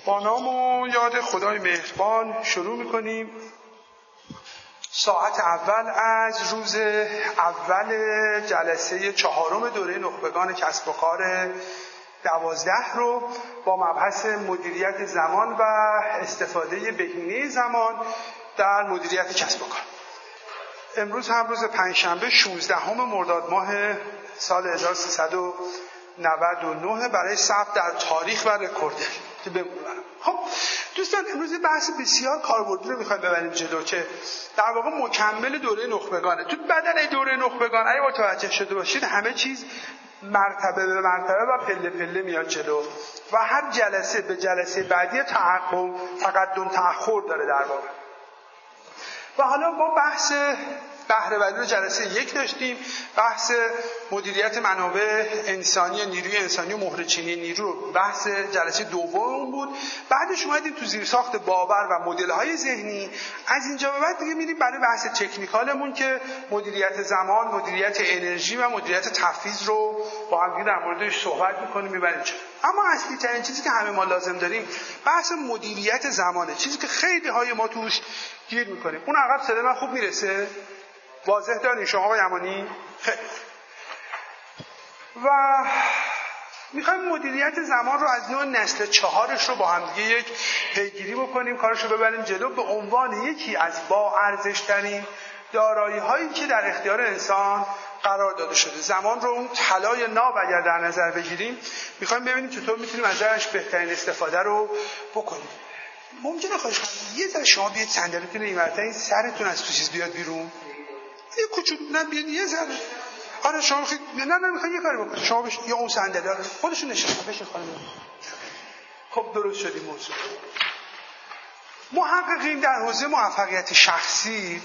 با نام و یاد خدای مهربان شروع میکنیم. ساعت اول از روز اول جلسه 4 دوره نخبگان کسب و کار 12 رو با مبحث مدیریت زمان و استفاده بهینه زمان در مدیریت کسب و کار. امروز هم روز پنجشنبه 16 مرداد ماه سال 1399 برای ثبت در تاریخ و رکوردر که بمونم. خب دوستان، امروز بحث بسیار کاربردی رو میخوایم ببریم جلو که در واقع مکمل دوره نخبگانه. تو بدن دوره نخبگان اگه متوجه شده باشید همه چیز مرتبه به مرتبه و پله پله میاد جلو و هر جلسه به جلسه بعدی تقدم تأخر داره در واقع. و حالا ما بحث بهره‌وری رو جلسه 1 داشتیم، بحث مدیریت منابع انسانی، نیروی انسانی و مهرچینی نیرو بحث جلسه 2 بود. بعدش اومدیم تو زیرساخت باور و مدل‌های ذهنی. از اینجا به بعد دیگه میریم برای بحث تکنیکالمون که مدیریت زمان، مدیریت انرژی و مدیریت تفویض رو با هم دیگه در موردش صحبت می‌کنیم، می‌بریم جلو. اما اصلی ترین چیزی که همه ما لازم داریم بحث مدیریت زمانه، چیزی که خیلی های ما توش گیر می‌کنیم. اون عقب صدای من خوب میرسه؟ واضح دارین شما آقای امانی؟ خیلی. و میخوایم مدیریت زمان رو از نوع نسل 4 رو با هم دیگه یک پیگیری بکنیم، کارش رو ببریم جلو به عنوان یکی از با ارزش ترین دارایی هایی که در اختیار انسان قرار داده شده. زمان رو اون طلای ناب اگر در نظر بگیریم، میخوایم ببینیم چطور میتونیم ازش بهترین استفاده رو بکنیم. ممکنه خواهش کنم یه ذره شما بیاید صندلیتون رو اینورتر، این سرتون از تو چیز بیاد بیرون، یه کوچولو نه بیاد یه ذره. آره شما میخواید نه میخواید یه کاری بکنید، شما بش یا اون صندلی خودشون نشستن بشین خانم. خب درست شدی موضوع. محققین در حوزه موفقیت شخصی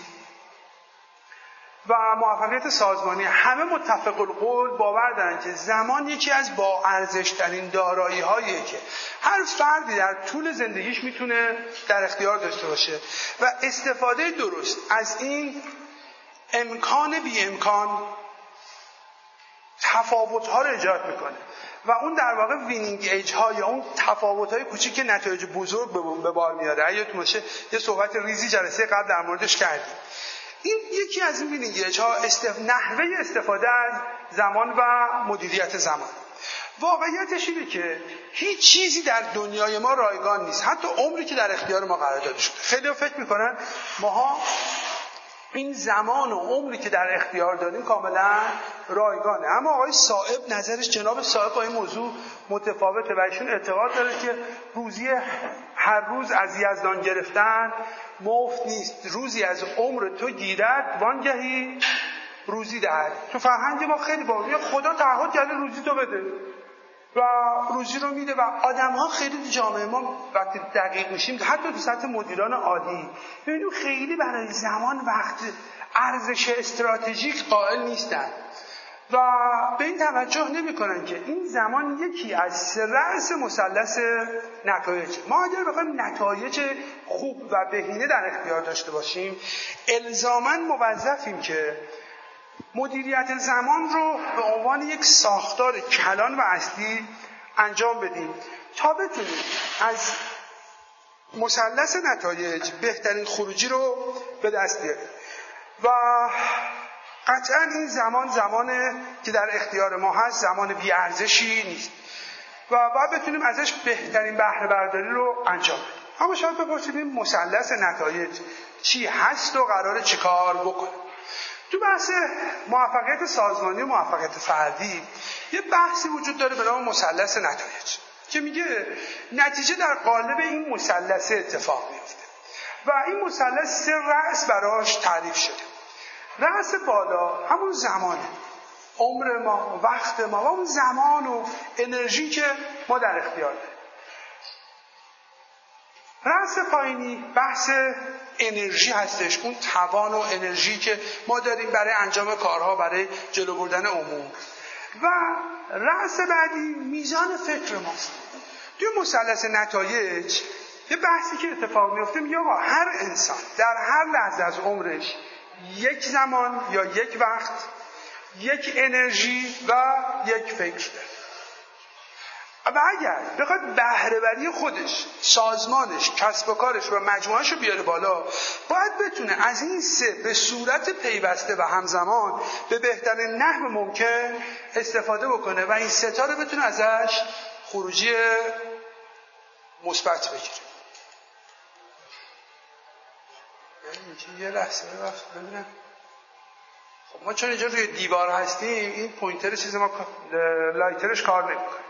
و موفقیت سازمانی همه متفق القول باور دارن که زمان یکی از با ارزش ترین دارایی هاییه که هر فردی در طول زندگیش میتونه در اختیار داشته باشه و استفاده درست از این امکان بی امکان تفاوت ها رو ایجاد میکنه و اون در واقع وینینگ ایج ها یا اون تفاوت های کوچیک که نتایج بزرگ به بار میاره. یادتون باشه یه صحبت ریزی جلسه قبل در موردش کردیم. این یکی از این وینینگ ایج ها نحوه استفاده از زمان و مدیریت زمان. واقعیتش اینه که هیچ چیزی در دنیای ما رایگان نیست، حتی عمری که در اختیار ما قرار داده شده. خیلی‌ها فکر میکنن ماها این زمان و عمری که در اختیار داریم کاملا رایگانه، اما آقای صائب نظرش، جناب صائب با این موضوع متفاوته و ایشون اعتقاد داره که روزی هر روز از یزدان گرفتن مفت نیست. روزی از عمر تو گیرد وانگهی روزی دهد. تو فرهنگ ما خیلی باوریه خدا تعهد کرده روزی تو بده و روزی رو میده و آدم ها خیلی تو جامعه ما وقتی دقیق میشیم حتی تو سطح مدیران عالی ببینیم خیلی برای زمان وقت ارزش استراتژیک قائل نیستن و به این توجه نمی کنن که این زمان یکی از رأس مثلث نتایج. ما اگر بخوایم نتایج خوب و بهینه در اختیار داشته باشیم الزاماً موظفیم که مدیریت زمان رو به عنوان یک ساختار کلان و اصلی انجام بدیم تا بتونیم از مثلث نتایج بهترین خروجی رو به دست بیاریم. و قطعا این زمان که در اختیار ما هست زمان بی‌ارزشی نیست و باید بتونیم ازش بهترین بهره برداری رو انجام بدیم. اما شاید بپرسید این مثلث نتایج چی هست و قراره چی کار بکنه؟ تو بحث موفقیت سازمانی و موفقیت فردی یه بحثی وجود داره به نام مثلث نتایج که میگه نتیجه در قالب این مثلث اتفاق میفته و این مثلث 3 رأس براش تعریف شده. رأس بالا همون زمانه، عمر ما، وقت ما و اون زمان و انرژی که ما در اختیار داریم. رأس پایینی بحث انرژی هستش، اون توان و انرژی که ما داریم برای انجام کارها، برای جلو بردن امور. و رأس بعدی میزان فکر ماست. توی مثلث نتایج یه بحثی که اتفاق میفته میگه آقا هر انسان در هر لحظه از عمرش یک زمان یا یک وقت، یک انرژی و یک فکر داره. و اگر بخواد بهره‌وری خودش، سازمانش، کسب و کارش و مجموعه‌شو بیاره بالا، باید بتونه از این سه به صورت پیوسته و همزمان به بهترین نحو ممکن استفاده بکنه و این سه تا رو بتونه ازش خروجی مثبت بگیره. یعنی یه لحظه ببینم. خب ما چون اینجا روی دیوار هستیم، این پوینتر چیز ما لایترش کار نمی‌کنه.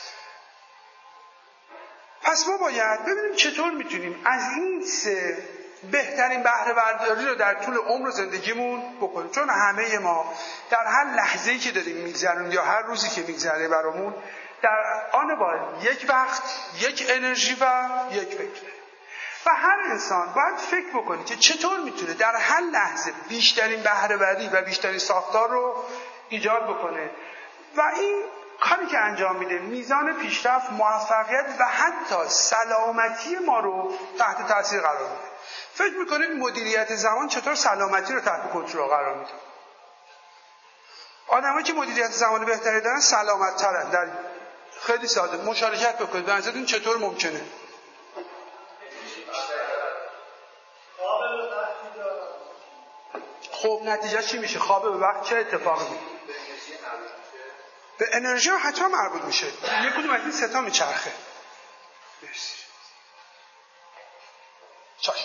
پس ما باید ببینیم چطور میتونیم از این سه بهترین بهره برداری رو در طول عمر زندگیمون بکنیم. چون همه ما در هر لحظه‌ای که داریم میگذرونیم یا هر روزی که میگذره برامون، در آن باید یک وقت، یک انرژی و یک فکر. و هر انسان باید فکر بکنه که چطور میتونه در هر لحظه بیشترین بهره برداری و بیشترین ساختار رو ایجاد بکنه و این کاری که انجام میده میزان پیشرفت، موفقیت و حتی سلامتی ما رو تحت تاثیر قرار میده. فکر میکنید مدیریت زمان چطور سلامتی رو تحت کنترل قرار میده؟ آدمایی که مدیریت زمان بهتری دارن سلامت‌ترن. در خیلی ساده مشارکت بکنید. به نظرتون چطور ممکنه؟ خب نتیجه چی میشه؟ خواب به وقت چه اتفاقی میفته؟ به انرژی حتما مربوط میشه. یک کدوم از این سه تا میچرخه. مرسی. چاش.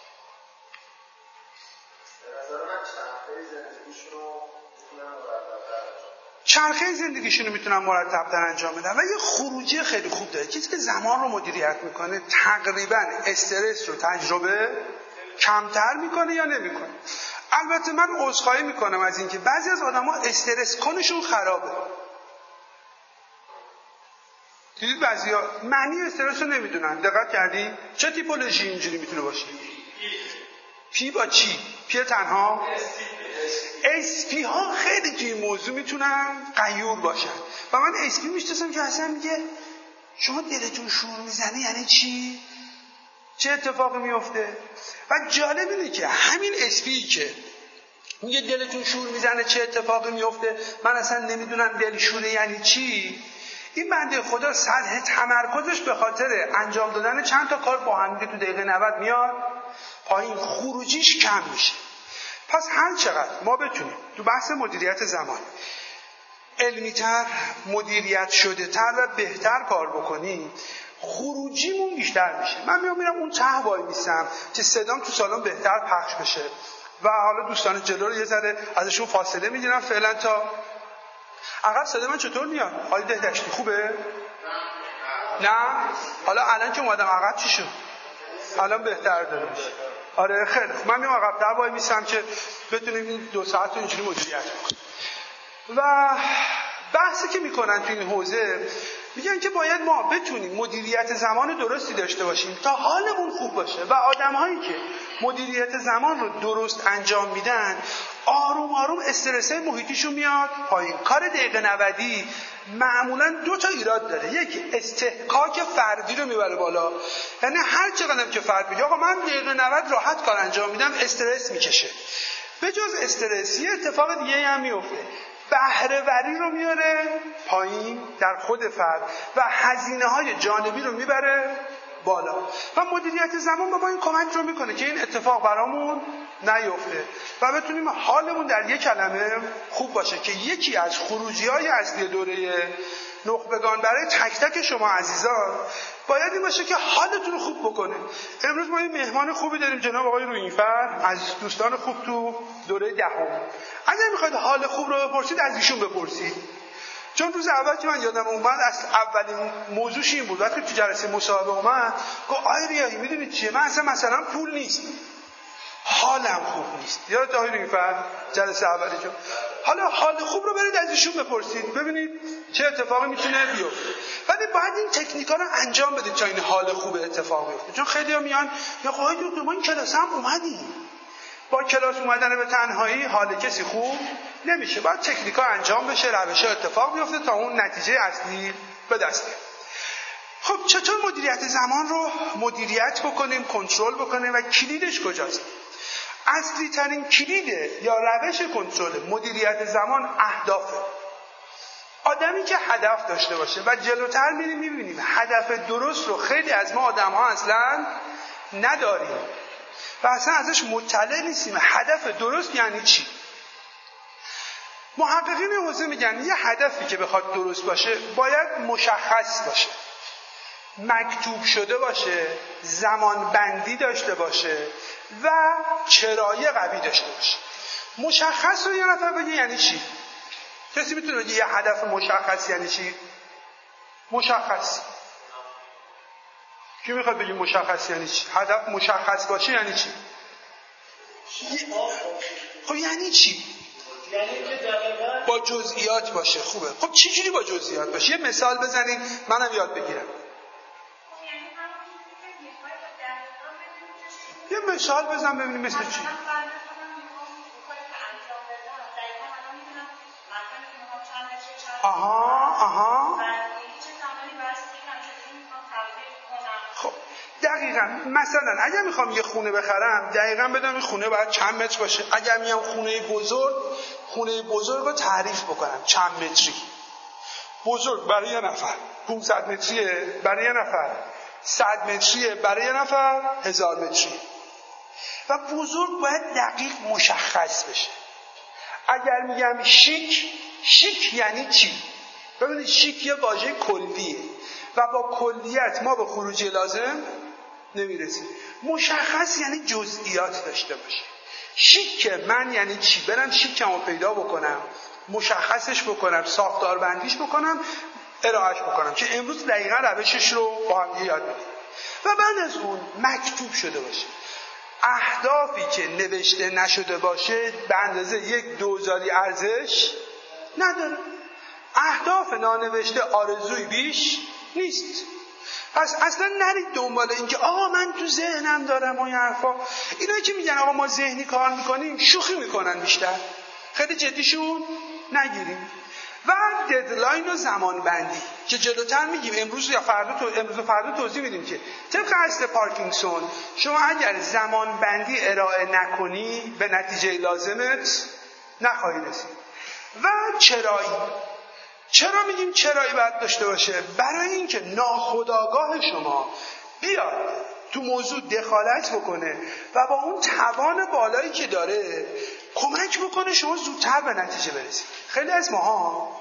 چرخه زندگیشون رو میتونن مرتب‌تر انجام بدن و یه خروجی خیلی خوب داره. چیزی که زمان رو مدیریت میکنه تقریبا استرس رو تجربه کمتر میکنه یا نمیکنه. البته من عذرخواهی میکنم از اینکه بعضی از آدم‌ها استرس کنشون خرابه. دیدید بعضیا معنی استرس رو نمیدونن. دقت کردی؟ چه تیپولوژی اینجوری میتونه باشه؟ پی با چی؟ پی تنها؟ اسپی ها خیلی توی این موضوع میتونن غیور باشن و من اسپی میشناسم که اصلا میگه شما دلتون شور میزنه یعنی چی؟ چه اتفاقی میفته؟ و جالب اینه که همین اسپی که میگه دلتون شور میزنه چه اتفاقی میفته، من اصلا نمیدونم دل شوره یعنی چی، این بنده خدا سطح تمرکزش به خاطر انجام دادن چند تا کار با هم تو دقیقه 90 میاد پایین، خروجیش کم میشه. پس هر چقدر ما بتونیم تو بحث مدیریت زمان علمی‌تر، مدیریت شده تر و بهتر کار بکنیم، خروجیمون بیشتر میشه. من میرم اون ته وای میسم که صدام تو سالن بهتر پخش بشه و حالا دوستان جلو رو یه ذره ازشون فاصله میگیرم فعلا تا عقب. صدا من چطور میاد؟ حالی دهدشتی خوبه؟ نه؟ حالا الان که اومدم عقب چی شد؟ الان بهتر داره میشه. آره خیلی خوب. من میام عقب تر وای میسم که بتونیم این 2 ساعت رو اینجوری مدیریت کنیم. و بحثی که میکنن تو این حوزه میگن که باید ما بتونیم مدیریت زمان درستی داشته باشیم تا حالمون خوب باشه و آدم‌هایی که مدیریت زمان رو درست انجام میدن آروم آروم استرسای محیطیشون میاد پایین. کار دقیقه 90 معمولا 2 تا ایراد داره. یک، استحقاق فردی رو میبره بالا، یعنی هر چقدر که فرد میگه آقا من دقیقه 90 راحت کار انجام میدم، استرس میکشه. به جز استرس یه اتفاق دیگه هم میفته، بهره وری رو میاره پایین در خود فرد و هزینه های جانبی رو میبره بالا و مدیریت زمان با ما این کمک رو میکنه که این اتفاق برامون نیفته و بتونیم حالمون در یک کلمه خوب باشه که یکی از خروجی های اصلی دوره نخبگان برای تک تک شما عزیزان باید این باشه که حالتون رو خوب بکنه. امروز ما یه مهمان خوبی داریم، جناب آقای رویینفر از دوستان خوب تو دوره 10. اگر میخواید حال خوب رو بپرسید از ایشون بپرسید، چون روز اول که من یادم اومد از اولین موضوعش این بود. وقتی تو جلسه مصاحبه اومد گفت آقای ریاحی میدونید چیه، من اصلا مثلا پول نیست، حالم خوب نیست. یادت آقای رویینفر جلسه اولی جو حالا حال خوب رو برید از ایشون بپرسید ببینید چه اتفاقی میتونه بیفته. ولی باید این تکنیکا رو انجام بدید تا این حال خوب اتفاق بیفته. چون خیلی‌ها میان یا آقای دکتر ما این کلاس هم اومدیم، با کلاس اومدن به تنهایی حال کسی خوب نمیشه. باید تکنیکا انجام بشه، روش‌ها اتفاق بیفته تا اون نتیجه اصلی به دست بیاد. خب چطور مدیریت زمان رو مدیریت بکنیم، کنترل بکنیم و کلیدش کجاست؟ اصلی ترین کلید یا روش کنترل مدیریت زمان اهدافه. آدمی که هدف داشته باشه و جلوتر میریم میبینیم هدف درست رو خیلی از ما آدم ها اصلا نداریم و اصلا ازش مطلع نیستیم. هدف درست یعنی چی؟ محققین حوزه میگن یه هدفی که بخواد درست باشه باید مشخص باشه، مکتوب شده باشه، زمان بندی داشته باشه و چرایی قوی داشته باشه. مشخص رو یه نفر بگه یعنی چی؟ کسی میتونه بگه یه هدف مشخص یعنی چی؟ مشخص. کی میخواد بگه مشخص یعنی چی؟ هدف مشخص باشه یعنی چی؟ خب یعنی چی؟ با جزئیات باشه. خوبه. خب چی جوری با جزئیات باشه؟ یه مثال بزنین منم یاد بگیرم. یه مثال بزن ببینیم مثل چی. آها. خب دقیقاً مثلا اگر میخوام یه خونه بخرم دقیقاً بدونم این خونه باید چند متر باشه. اگر میام خونه بزرگ رو تعریف بکنم چند متری. بزرگ برای یه نفر 500 متریه، برای یه نفر 100 متریه، برای یه نفر 1000 متری. و بزرگ باید دقیق مشخص بشه. اگر میگم شیک یعنی چی؟ ببینید شیک یه واژه کلیه و با کلیت ما به خروجی لازم نمیرسیم. مشخص یعنی جزئیات داشته باشه. شیک من یعنی چی؟ برم شیکمو پیدا بکنم، مشخصش بکنم، ساختاربندیش بکنم، ارائهش بکنم که امروز دقیقاً روشش رو با هم یاد بگیریم. و بعد از اون مکتوب شده باشه. اهدافی که نوشته نشده باشه به اندازه یک دوزاری ارزش نداره. اهداف نانوشته آرزوی بیش نیست. پس اصلا نرید دنبال این که آقا من تو ذهنم دارم و این حرفا. اینایی که میگن آقا ما ذهنی کار میکنیم شوخی میکنن بیشتر، خیلی جدیشون نگیریم. و ددلاین و زمان بندی که جلوتر میگیم امروز و فردا توضیح میدیم که طبق اصل پارکینسون شما اگر زمان بندی ارائه نکنی به نتیجه لازمت نخواهی رسید. و چرا میگیم چرایی باید داشته باشه؟ برای اینکه ناخودآگاه شما بیاد تو موضوع دخالت بکنه و با اون توان بالایی که داره کمک بکنه شما زودتر به نتیجه برسید. خیلی از ماها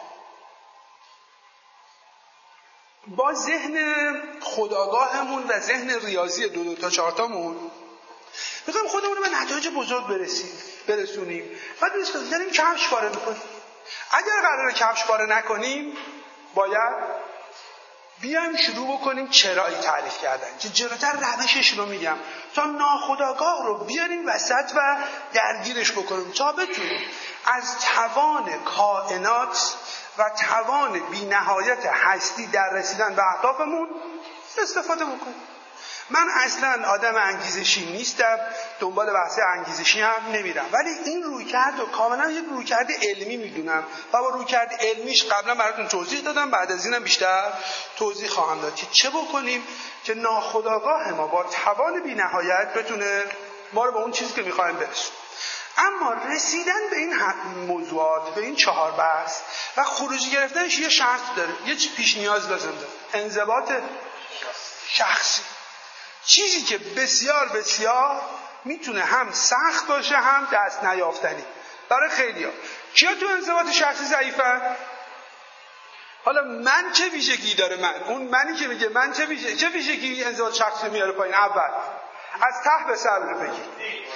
با ذهن خودآگاهمون و ذهن ریاضی 2 تا 4 تامون میخوایم خودمون رو به نتایج بزرگ برسونیم. بعد داریم کفش کاره میکنیم. اگر قراره کفش کاره نکنیم باید بیایم شروع بکنیم چرایی تعریف کردن که جلوتر روشش رو میگم تا ناخودآگاه رو بیاریم وسط و درگیرش بکنیم تا بتونیم از توان کائنات و توان بی نهایت هستی در رسیدن به اهدافمون استفاده بکنیم. من اصلا آدم انگیزشی نیستم، دنبال بحث انگیزشی هم نمیرم، ولی این رویکرد رو کاملا یک رویکرد علمی میدونم و با رویکرد علمیش قبلا براتون توضیح دادم، بعد از اینم بیشتر توضیح خواهم داد که چه بکنیم که ناخودآگاه ما با توان بی نهایت بتونه ما رو به اون چیزی که میخوایم برسونیم. اما رسیدن به این موضوعات، به این 4 بحث و خروجی گرفتنش یه شرط داره، یه پیش نیاز لازم داره: انضباط شخصی. چیزی که بسیار بسیار میتونه هم سخت باشه هم دست نیافتنی برای خیلی‌ها. کیا تو انضباط شخصی ضعیفن؟ حالا من چه ویژگی داره؟ اون منی که میگه من چه ویژگی انضباط شخصی میاره پایین؟ اول از ته به سر رو بگی.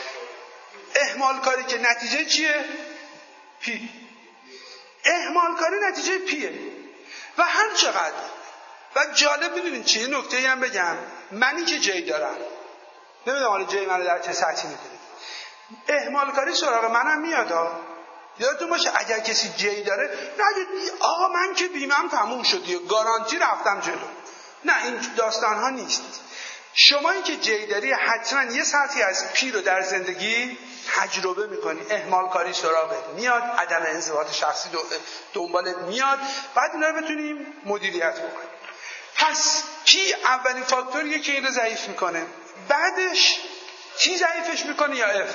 اهمال کاری که نتیجه چیه؟ پی. اهمال کاری نتیجه پیه. و هر چقدر و جالب میدونین چیه؟ نکته‌ای هم بگم، منی که جی دارم، نمیدونم حالا جی منو در چه سطحی میدونید، اهمال کاری سراغ منم میاد. یادتون باشه اگر کسی جی داره نگید آقا من که بیمم تموم شد یا گارانتی رفتم جلو. نه، این داستان ها نیست. شما این که جی داری حتما یه سطحی از پی رو در زندگی تجربه میکنی. اهمال کاری سراغت میاد، عدم انضباط شخصی دنبالت میاد، بعد اینا رو بتونیم مدیریت بکنیم. پس پی اولین فاکتوریه که این رو ضعیف میکنه. بعدش چی ضعیفش میکنه یا اف؟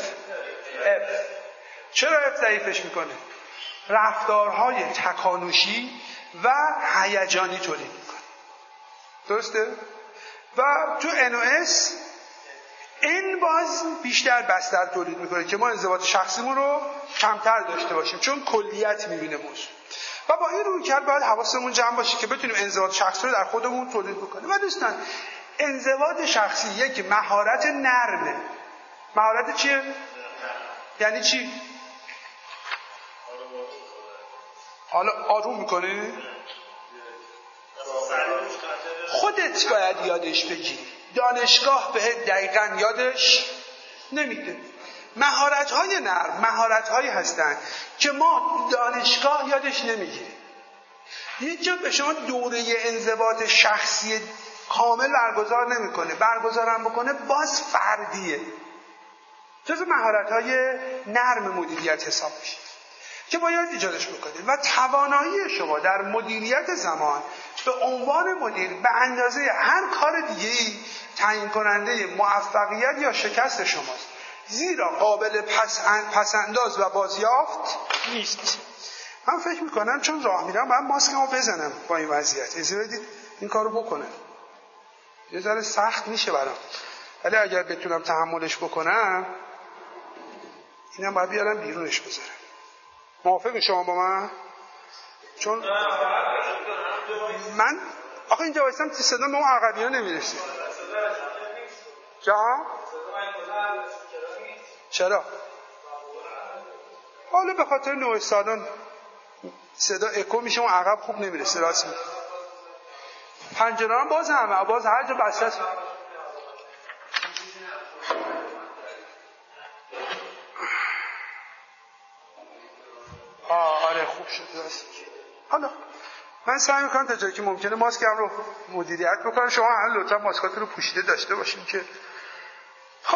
چرا اف ضعیفش میکنه؟ رفتارهای تکانشی و هیجانی تولید میکنه. درسته؟ و تو NOS N باز بیشتر بستر تولید میکنه که ما انضباط شخصیمون رو کمتر داشته باشیم، چون کلیت میبینه موضوع. و با این رویکرد باید حواسمون جمع باشه که بتونیم انضباط شخصی رو در خودمون تولید بکنیم. و دوستان انضباط شخصی یک مهارت نرمه. مهارت چیه؟ یعنی چی؟ حالا آروم میکنه؟ خودت باید یادش بگیری. دانشگاه بهت دقیقاً یادش نمیده. مهارت‌های نرم مهارت‌هایی هستند که ما دانشگاه یادش نمیگیریم. یه جا به شما دوره انضباط شخصی کامل برگزار نمیکنه، برگزارم بکنه باز فردیه. جزو مهارت‌های نرم مدیریت حساب میشه که باید ایجادش بکنید. و توانایی شما در مدیریت زمان به عنوان مدیر به اندازه هر کار دیگه‌ای تعیین کننده موفقیت یا شکست شماست، زیرا قابل پس‌انداز و بازیافت نیست. من فکر میکنم چون راه میرم باید ماسکمو بزنم با این وضعیت. اجازه بدید این کارو بکنم. یه ذره سخت میشه برام، ولی اگر بتونم تحملش بکنم اینم باید بیارم بیرونش بذارم. موافق شما با من؟ چون من آخه اینجا وایسم صدا به اون عقبی ها نمیرسه. جا؟ چرا؟ حالا به خاطر نوع سالن صدا اکو میشه، اون عقب خوب نمیرسه. راست میگه. پنجره هم باز همه باز هر جا بسته است. آره خوب شد. راست میگه. حالا من سعی میکنم تا جایی که ممکنه ماسکم رو مدیریت بکنم. شما هم لطفا ماسکات رو پوشیده داشته باشین که خب.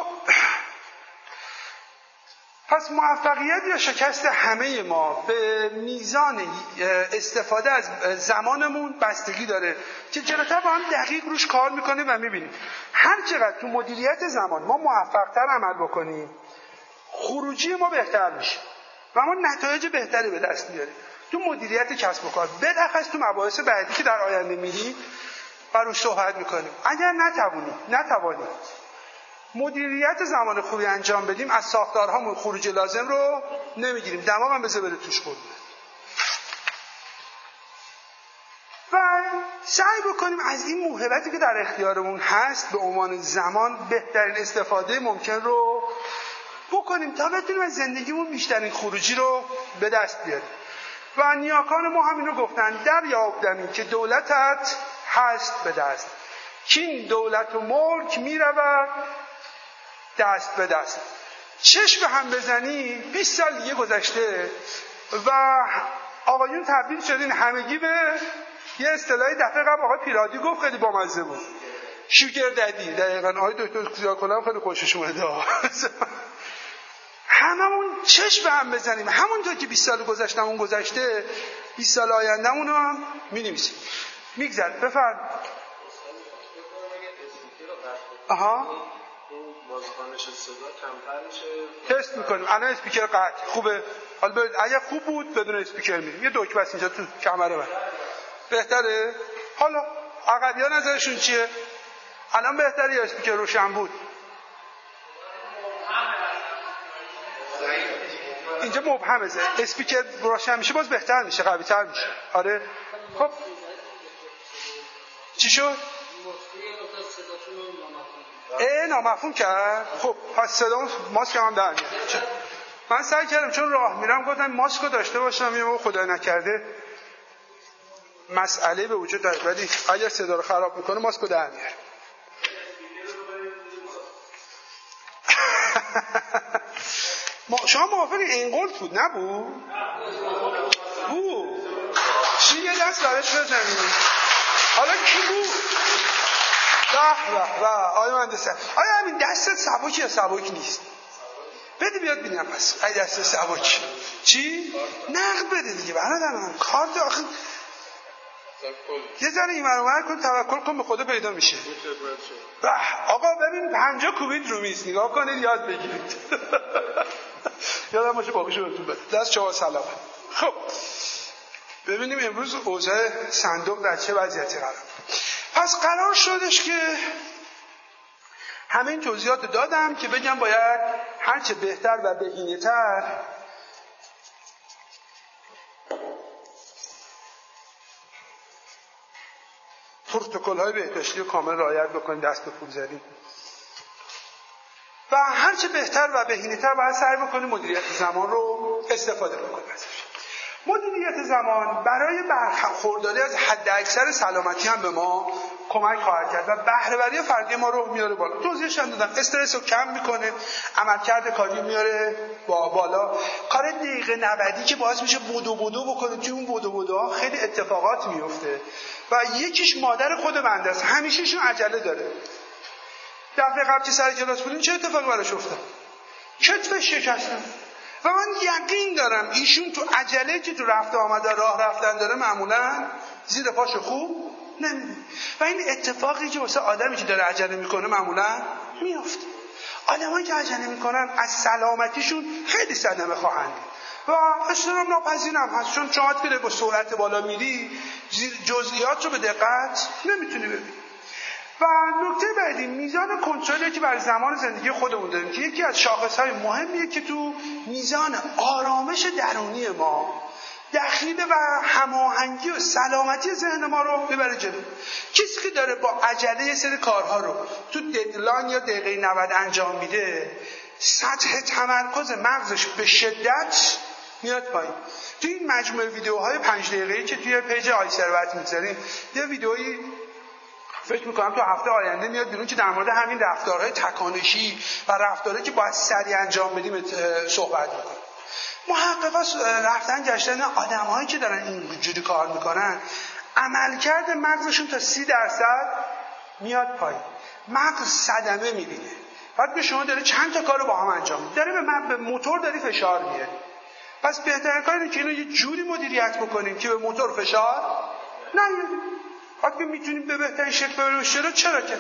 پس موفقیت یا شکست همه ما به میزان استفاده از زمانمون بستگی داره که جلوتر با هم دقیق روش کار میکنه و میبینیم هر چقدر تو مدیریت زمان ما موفقتر عمل بکنیم خروجی ما بهتر میشه و ما نتایج بهتری به دست میاریم. تو مدیریت کسب و کار بلخص تو مباحث بعدی که در آینده میریم بروش صحبت میکنیم. اگر نتوانیم مدیریت زمان خوبی انجام بدیم از ساختارها خروج لازم رو نمیگیریم. دماغم بذار بره توش خورده. و سعی بکنیم از این موهبتی که در اختیارمون هست به عنوان زمان بهترین استفاده ممکن رو بکنیم تا بتونیم از زندگیمون بیشترین خروجی رو به دست بیاریم. و نیاکان ما همین رو گفتن: دریابدمی که دولتت هست به دست، کین دولت و ملک میرود دست به دست. چشم هم بزنی 20 سال دیگه گذشته و آقایون تبدیل شدین همگی به یه اصطلاحی دفعه قبل آقای پیرادی گفت خیلی بامزه بود، شوگر ددی. دقیقاً آقای دکتر زیارکنم خیلی خوشش اومده. هممون چشم هم بزنیم همونطور که 20 سال گذشته اون گذشته 20 سال آیندهمون رو هم می‌نویسیم. میگذره. بفرم. آها بازخوانش صدا کمتر میشه. تست میکنیم. الان اسپیکر قطع خوبه. حالا اگه خوب بود بدون اسپیکر میریم. یه دکمه است اینجا تو کمره من. بهتره؟ حالا عقبی‌ها نظرشون چیه؟ الان بهتره یا اسپیکر روشن بود؟ اینجا مبهمه. اسپیکر روشن میشه باز بهتر میشه، قوی‌تر میشه. آره. خب چی شد؟ نامفهوم کرد. خب پس صدامون ماسک هم در میاد. من سعی کردم چون راه میرم گفتم ماسکو داشته باشم، یه خدا نکرده مسئله به وجود داره، ولی اگر صدا رو خراب میکنه ماسکو در میاره. شما موافقی انقلت بود نبود؟ بود. چی یه دست برش بزنیم؟ حالا کی بود؟ به آیا مهندس آیا همین دستت سبکی یا سبک نیست؟ بده بیاد ببینم. پس ای دست سبک چی؟ نقد بده دیگه برادر من. کارت آخه یه ذره این ور کن، توکل کن به خدا پیدا میشه. آقا ببین 50 کوبید رو میز نگاه کنید یاد بگیرید. یادم باشه باقیشو بهتون بده. دست شما سلامت. خب ببینیم امروز اوضاع صندوق در چه وضعیتی قرار. پس قرار شدش که همه این توضیحات دادم که بگم باید هرچه بهتر و بهینه‌تر پروتکل‌های بهداشتی رو کامل رعایت بکنیم، دست به پول زدیم و هرچه بهتر و بهینه‌تر باید سعی بکنیم مدیریت زمان رو استفاده بکنیم ازش. مدیریت زمان برای برخورداری از حد اکثر سلامتی هم به ما کمک خواهد کرد و بهره‌وری فردی ما رو میاره بالا. توضیحش هم دادم، استرس رو کم میکنه، عملکرد کاری میاره بالا. کار دقیقه 90 که باعث میشه بدو بکنه، توی اون بدوها خیلی اتفاقات میفته و یکیش مادر خود بنده است، همیشهشون عجله داره. دفعه قبل که سر کلاس بودیم چه اتفاقی براش افتاد؟ کتفش شکسته و من یقین دارم ایشون تو عجله که تو رفته آمده راه رفتن داره معمولا زیر پاشو خوب نمی‌بینه و این اتفاقی که واسه آدمی که داره عجله میکنه معمولا میفته. آدمایی که عجله میکنن از سلامتیشون خیلی صدمه خواهند و اصلا ناپذیرم هست، چون شما که با سرعت بالا میری جزئیات رو به دقت نمیتونی ببینی. و نکته بعدی میزان کنترلی که بر زمان زندگی خودمون داریم که یکی از شاخصهای مهمیه که تو میزان آرامش درونی ما دخیل و هماهنگی و سلامتی ذهن ما رو ببره جلو. کسی که داره با عجله یه سری کارها رو تو ددلاین یا دقیقه 90 انجام میده، سطح تمرکز مغزش به شدت میاد پایین. تو این مجموعه ویدیوهای 5 دقیقه‌ای که توی پیج آی ثروت می‌ذاریم، یه ویدئویی فکر میکنم تو هفته آینده میاد بیرون که در مورد همین رفتارهای تکانشی و رفتارهایی که باید سریع انجام بدیم صحبت میکنه. محققا رفتن گشتن آدم‌هایی که دارن اینجوری کار میکنن، عملکرد مغزشون تا 30% میاد پایین. مغز صدمه میبینه. بعد که شما داره چند تا کارو با هم انجام میدی، داره به موتور داری فشار میاری. پس بهترین کار اینه که اینو یه جوری مدیریت بکنیم که به موتور فشار نیاریم. وقتی میتونیم به بهترین شکل ببریم چرا که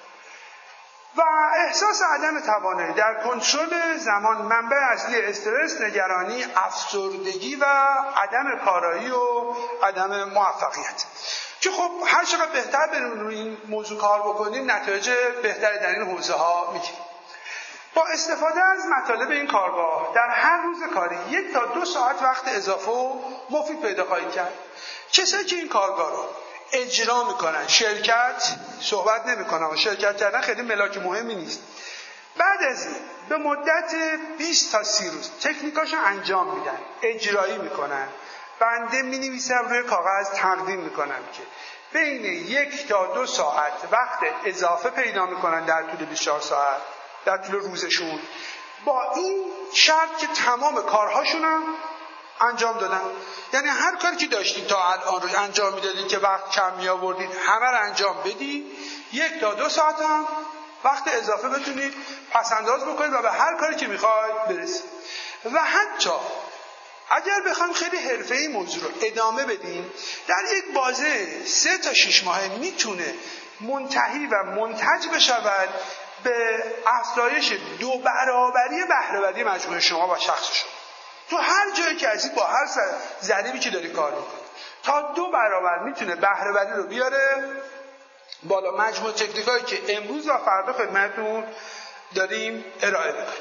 و احساس عدم توانایی در کنترل زمان منبع اصلی استرس، نگرانی، افسردگی و عدم کارایی و عدم موفقیت. که خب هر چقدر بهتر بریم روی این موضوع کار بکنیم نتایج بهتری در این حوزه ها میگیریم. با استفاده از مطالب این کارگاه در هر روز کاری 1 تا 2 ساعت وقت اضافه و مفید پیدا خواهید کرد. کسایی که این کارگاه رو اجرا میکنن، شرکت صحبت نمیکنم، شرکت کردن خیلی ملاک مهمی نیست، بعد از این به مدت 20 تا 30 روز تکنیکاشو انجام میدن، اجرایی میکنن، بنده مینویسم روی کاغذ تقدیم میکنم که بین 1 تا 2 ساعت وقت اضافه پیدا میکنن در طول 24 ساعت در طول روزشون، با این شرط که تمام کارهاشون هم انجام دادن. یعنی هر کاری که داشتید تا الان رو انجام میدادید که وقت کم می آوردید همه رو انجام بدید، 1 تا 2 ساعت هم وقت اضافه بتونید پس انداز بکنید و به هر کاری که میخواید برسید. و حتی اگر بخوایم خیلی حرفه‌ای موضوع رو ادامه بدیم، در یک بازه 3 تا 6 ماهه میتونه منتهی و منتج بشود به افزایش 2 برابری بهره‌وری مجموعه شما و شخص شما. تو هر جایی که هستید با هر ضریبی که داری کار میکنی تا 2 برابر میتونه بهره‌وری رو بیاره بالا. مجموعه تکنیکایی که امروز و فردا خدمتتون داریم ارائه میکنیم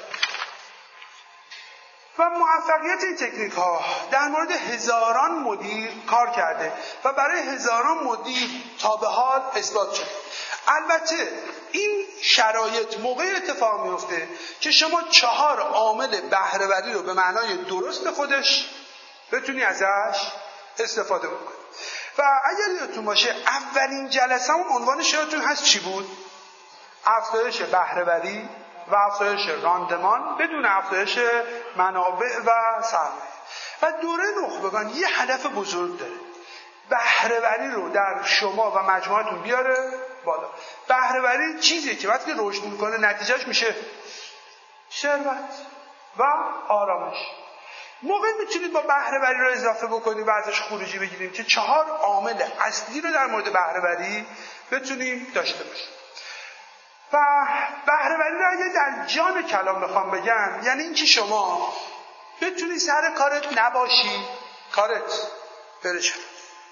و موفقیت این تکنیک ها در مورد هزاران مدیر کار کرده و برای هزاران مدیر تا به حال اثبات شده. البته این شرایط موقعی اتفاق میفته که شما 4 عامل بهره‌وری رو به معنای درست خودش بتونی ازش استفاده بکنی. و اگر یادتون باشه اولین جلسه‌مون عنوانش یادتون هست چی بود؟ افزایش بهره‌وری و افزایش راندمان بدون افزایش منابع و سرمایه. و دوره نخبگان یه هدف بزرگ داره، بهره‌وری رو در شما و مجموعتون بیاره بالا. بهره‌وری چیزیه که وقتی رشد میکنه نتیجهش میشه ثروت و آرامش. موقعی میتونید با بهره‌وری رو اضافه بکنید و ازش خروجی بگیریم که 4 عامل اصلی رو در مورد بهره‌وری بتونیم داشته باشیم. و بهره‌وری رو اگه در جان کلام بخوام بگم، یعنی اینکه شما بتونی سر کارت نباشی، کارت بره جلو.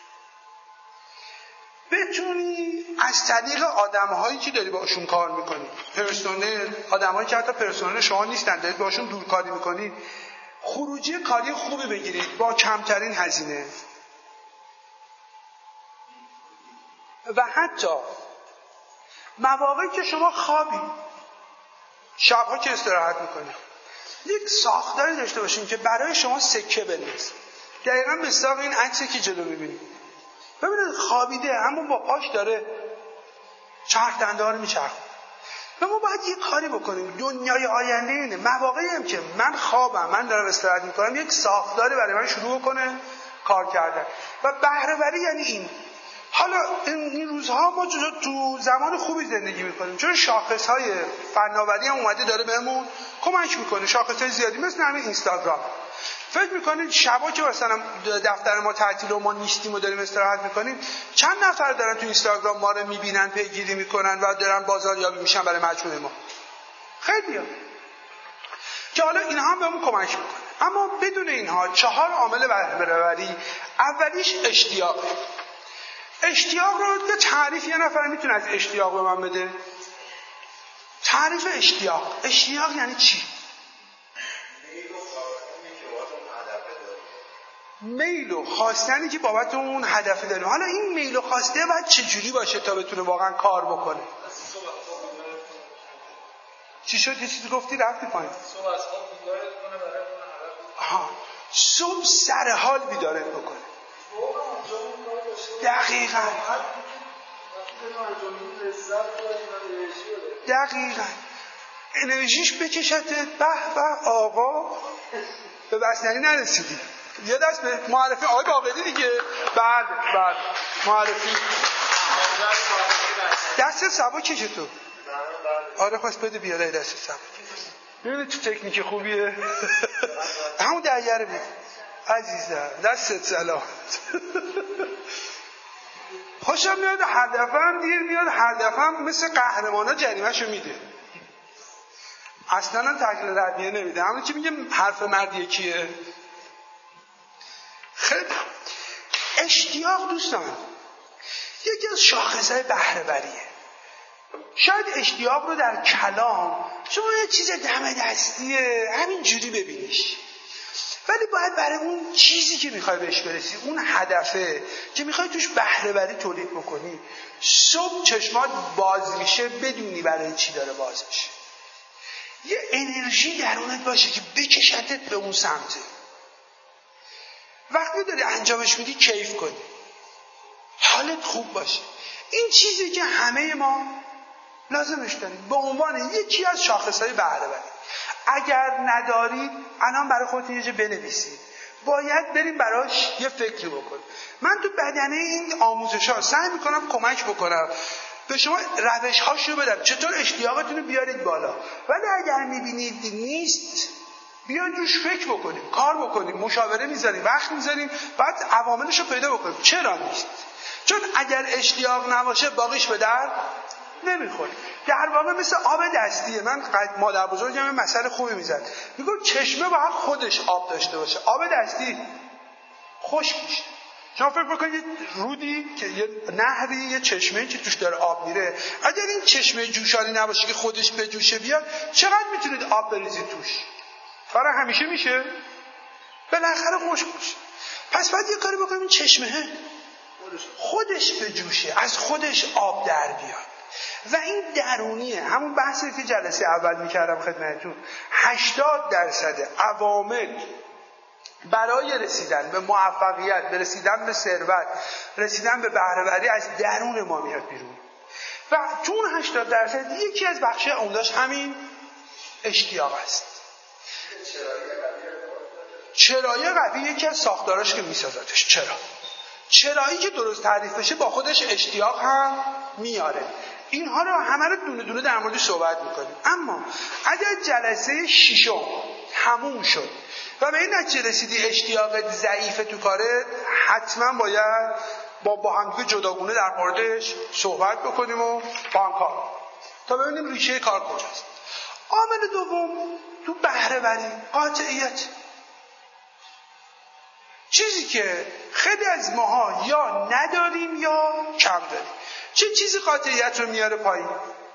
بتونی از طریق آدم‌هایی که داری باشون کار میکنی، پرسنل، آدم‌هایی که حتی پرسنل شما نیستن، دارید باشون دورکاری میکنید، خروجی کاری خوبی بگیرید با کمترین هزینه. و حتی مواقعی که شما خوابید، شبها که استراحت میکنید، یک ساختاری داشته باشین که برای شما سکه بندازه. دقیقاً مثل این عکسی که جلو میبینید. ببینید خوابیده اما با پاش داره چرخ دنده رو میچرخه. و ما باید یه کاری بکنیم. دنیای آینده اینه. مواقعی هم که من خوابم، من دارم استراحت میکنم، یک ساختاری برای من شروع کنه کار کردن. و بهره وری یعنی این. حالا این روزها ما تو زمان خوبی زندگی میکنیم، چون شاخصهای فناوری هم اومده داره بهمون کمک میکنه. شاخصهای زیادی مثل همین اینستاگرام. فکر میکنید شبا که مثلا دفتر ما تعطیل و ما نیستیم و داریم استراحت میکنیم، چند نفر دارن تو اینستاگرام ما رو میبینن، پیگیری میکنن و دارن بازاریابی میشن برای مجموعه ما؟ خیلی‌ها. که حالا اینها هم بهمون کمک میکنه. اما بدون اینها 4 عامل بهره‌وری. اولیش اشتیاق. اشتیاق رو یه تعریف یه نفر میتونه از اشتیاق به من بده؟ تعریف اشتیاق. اشتیاق یعنی چی؟ میل و خواستنی که بابت اون هدف داریم. حالا این میل و خواسته باید چجوری باشه تا بتونه واقعا کار بکنه؟ چی شد؟ یه چیزی گفتی رفتی پایین. صبح سر حال بیدارت بکنه. دقیقاً انرژیش بکشتت. به به آقا به بسنری نرسیدی. یه دست به معرفی آقای باقری دیگه. بعد معرفی دست سبکشه تو. آره خواست بده بیاره دست سبک. ببینید تو تکنیک خوبیه. همون درگره بید عزیزم، دستت سلامت. خوشم میاد هدفم دیر میاد. هدفم مثل قهرمانا جریمه‌شو میده. اصلا تغییر ردیه نمیده. همون که میگه حرف مرد یکیه. خیلی اشتیاق دوستان یکی از شاخصهای بهره‌وریه. شاید اشتیاق رو در کلام شما یه چیز دم دستیه همین جوری ببینیش، ولی باید برای اون چیزی که میخوای بهش برسی، اون هدفه که میخوای توش بهره‌وری تولید بکنی، صبح چشمات باز میشه بدونی برای چی داره باز میشه. یه انرژی درونت باشه که بکشتت به اون سمته. وقتی داری انجامش میدی کیف کنی، حالت خوب باشه. این چیزی که همه ما لازمش داریم به عنوان یکی از شاخصهای بهره‌وری. اگر ندارید الان برای خودتون یه جا بنویسید. باید بریم براش یه فکری بکنیم. من تو بدنه این آموزش‌ها سعی میکنم کمک بکنم به شما، روش‌هاشو بدم چطور اشتیاقتون رو بیارید بالا. ولی اگر میبینید نیست، بیاید روش فکر بکنیم، کار بکنیم، مشاوره میذاریم، وقت میذاریم، بعد عواملش رو پیدا بکنیم. چرا نیست؟ چون اگر اشتیاق نباشه باقیش به در نمیخوره. در واقع مثل آب دستیه. من مادر بزرگم مثل خوبی میزد، میگه چشمه باید خودش آب داشته باشه. آب دستی خشک میشه. شما فکر بکنید رودی که یه نهری، یه چشمه‌ای که توش داره آب میره، اگر این چشمه جوشانی نباشه که خودش به جوشه بیاد، چقدر میتونید آب بریزید توش؟ برای همیشه میشه؟ بالاخره خشک میشه. پس باید یه کاری بکنیم این چشمه خودش به جوشه، از خودش آب در بیاد. و این درونیه. همون بحثی که جلسه اول میکردم خدمتتون، 80% عوامل برای رسیدن به موفقیت، رسیدن به ثروت، رسیدن به بهره‌وری از درون ما میاد بیرون. و تو اون 80% یکی از بخشای عمده‌اش همین اشتیاق است. چرایی قوی یکی از ساختاراش که میسازتش. چرایی که درست تعریف بشه با خودش اشتیاق هم میاره. اینها رو همه رو دونه دونه در موردش صحبت میکنیم. اما اگر جلسه 6 تموم شد و به این نتیجه رسیدی اشتیاقت ضعیفه تو کارت، حتما باید با هم جداگونه در موردش صحبت بکنیم و با هم کار تا ببینیم ریشه کار کجاست. عامل دوم تو بهره‌وری قاطعیت. چیزی که خیلی از ماها یا نداریم یا کم داریم. چه چیزی قاطعیت رو میاره پایین؟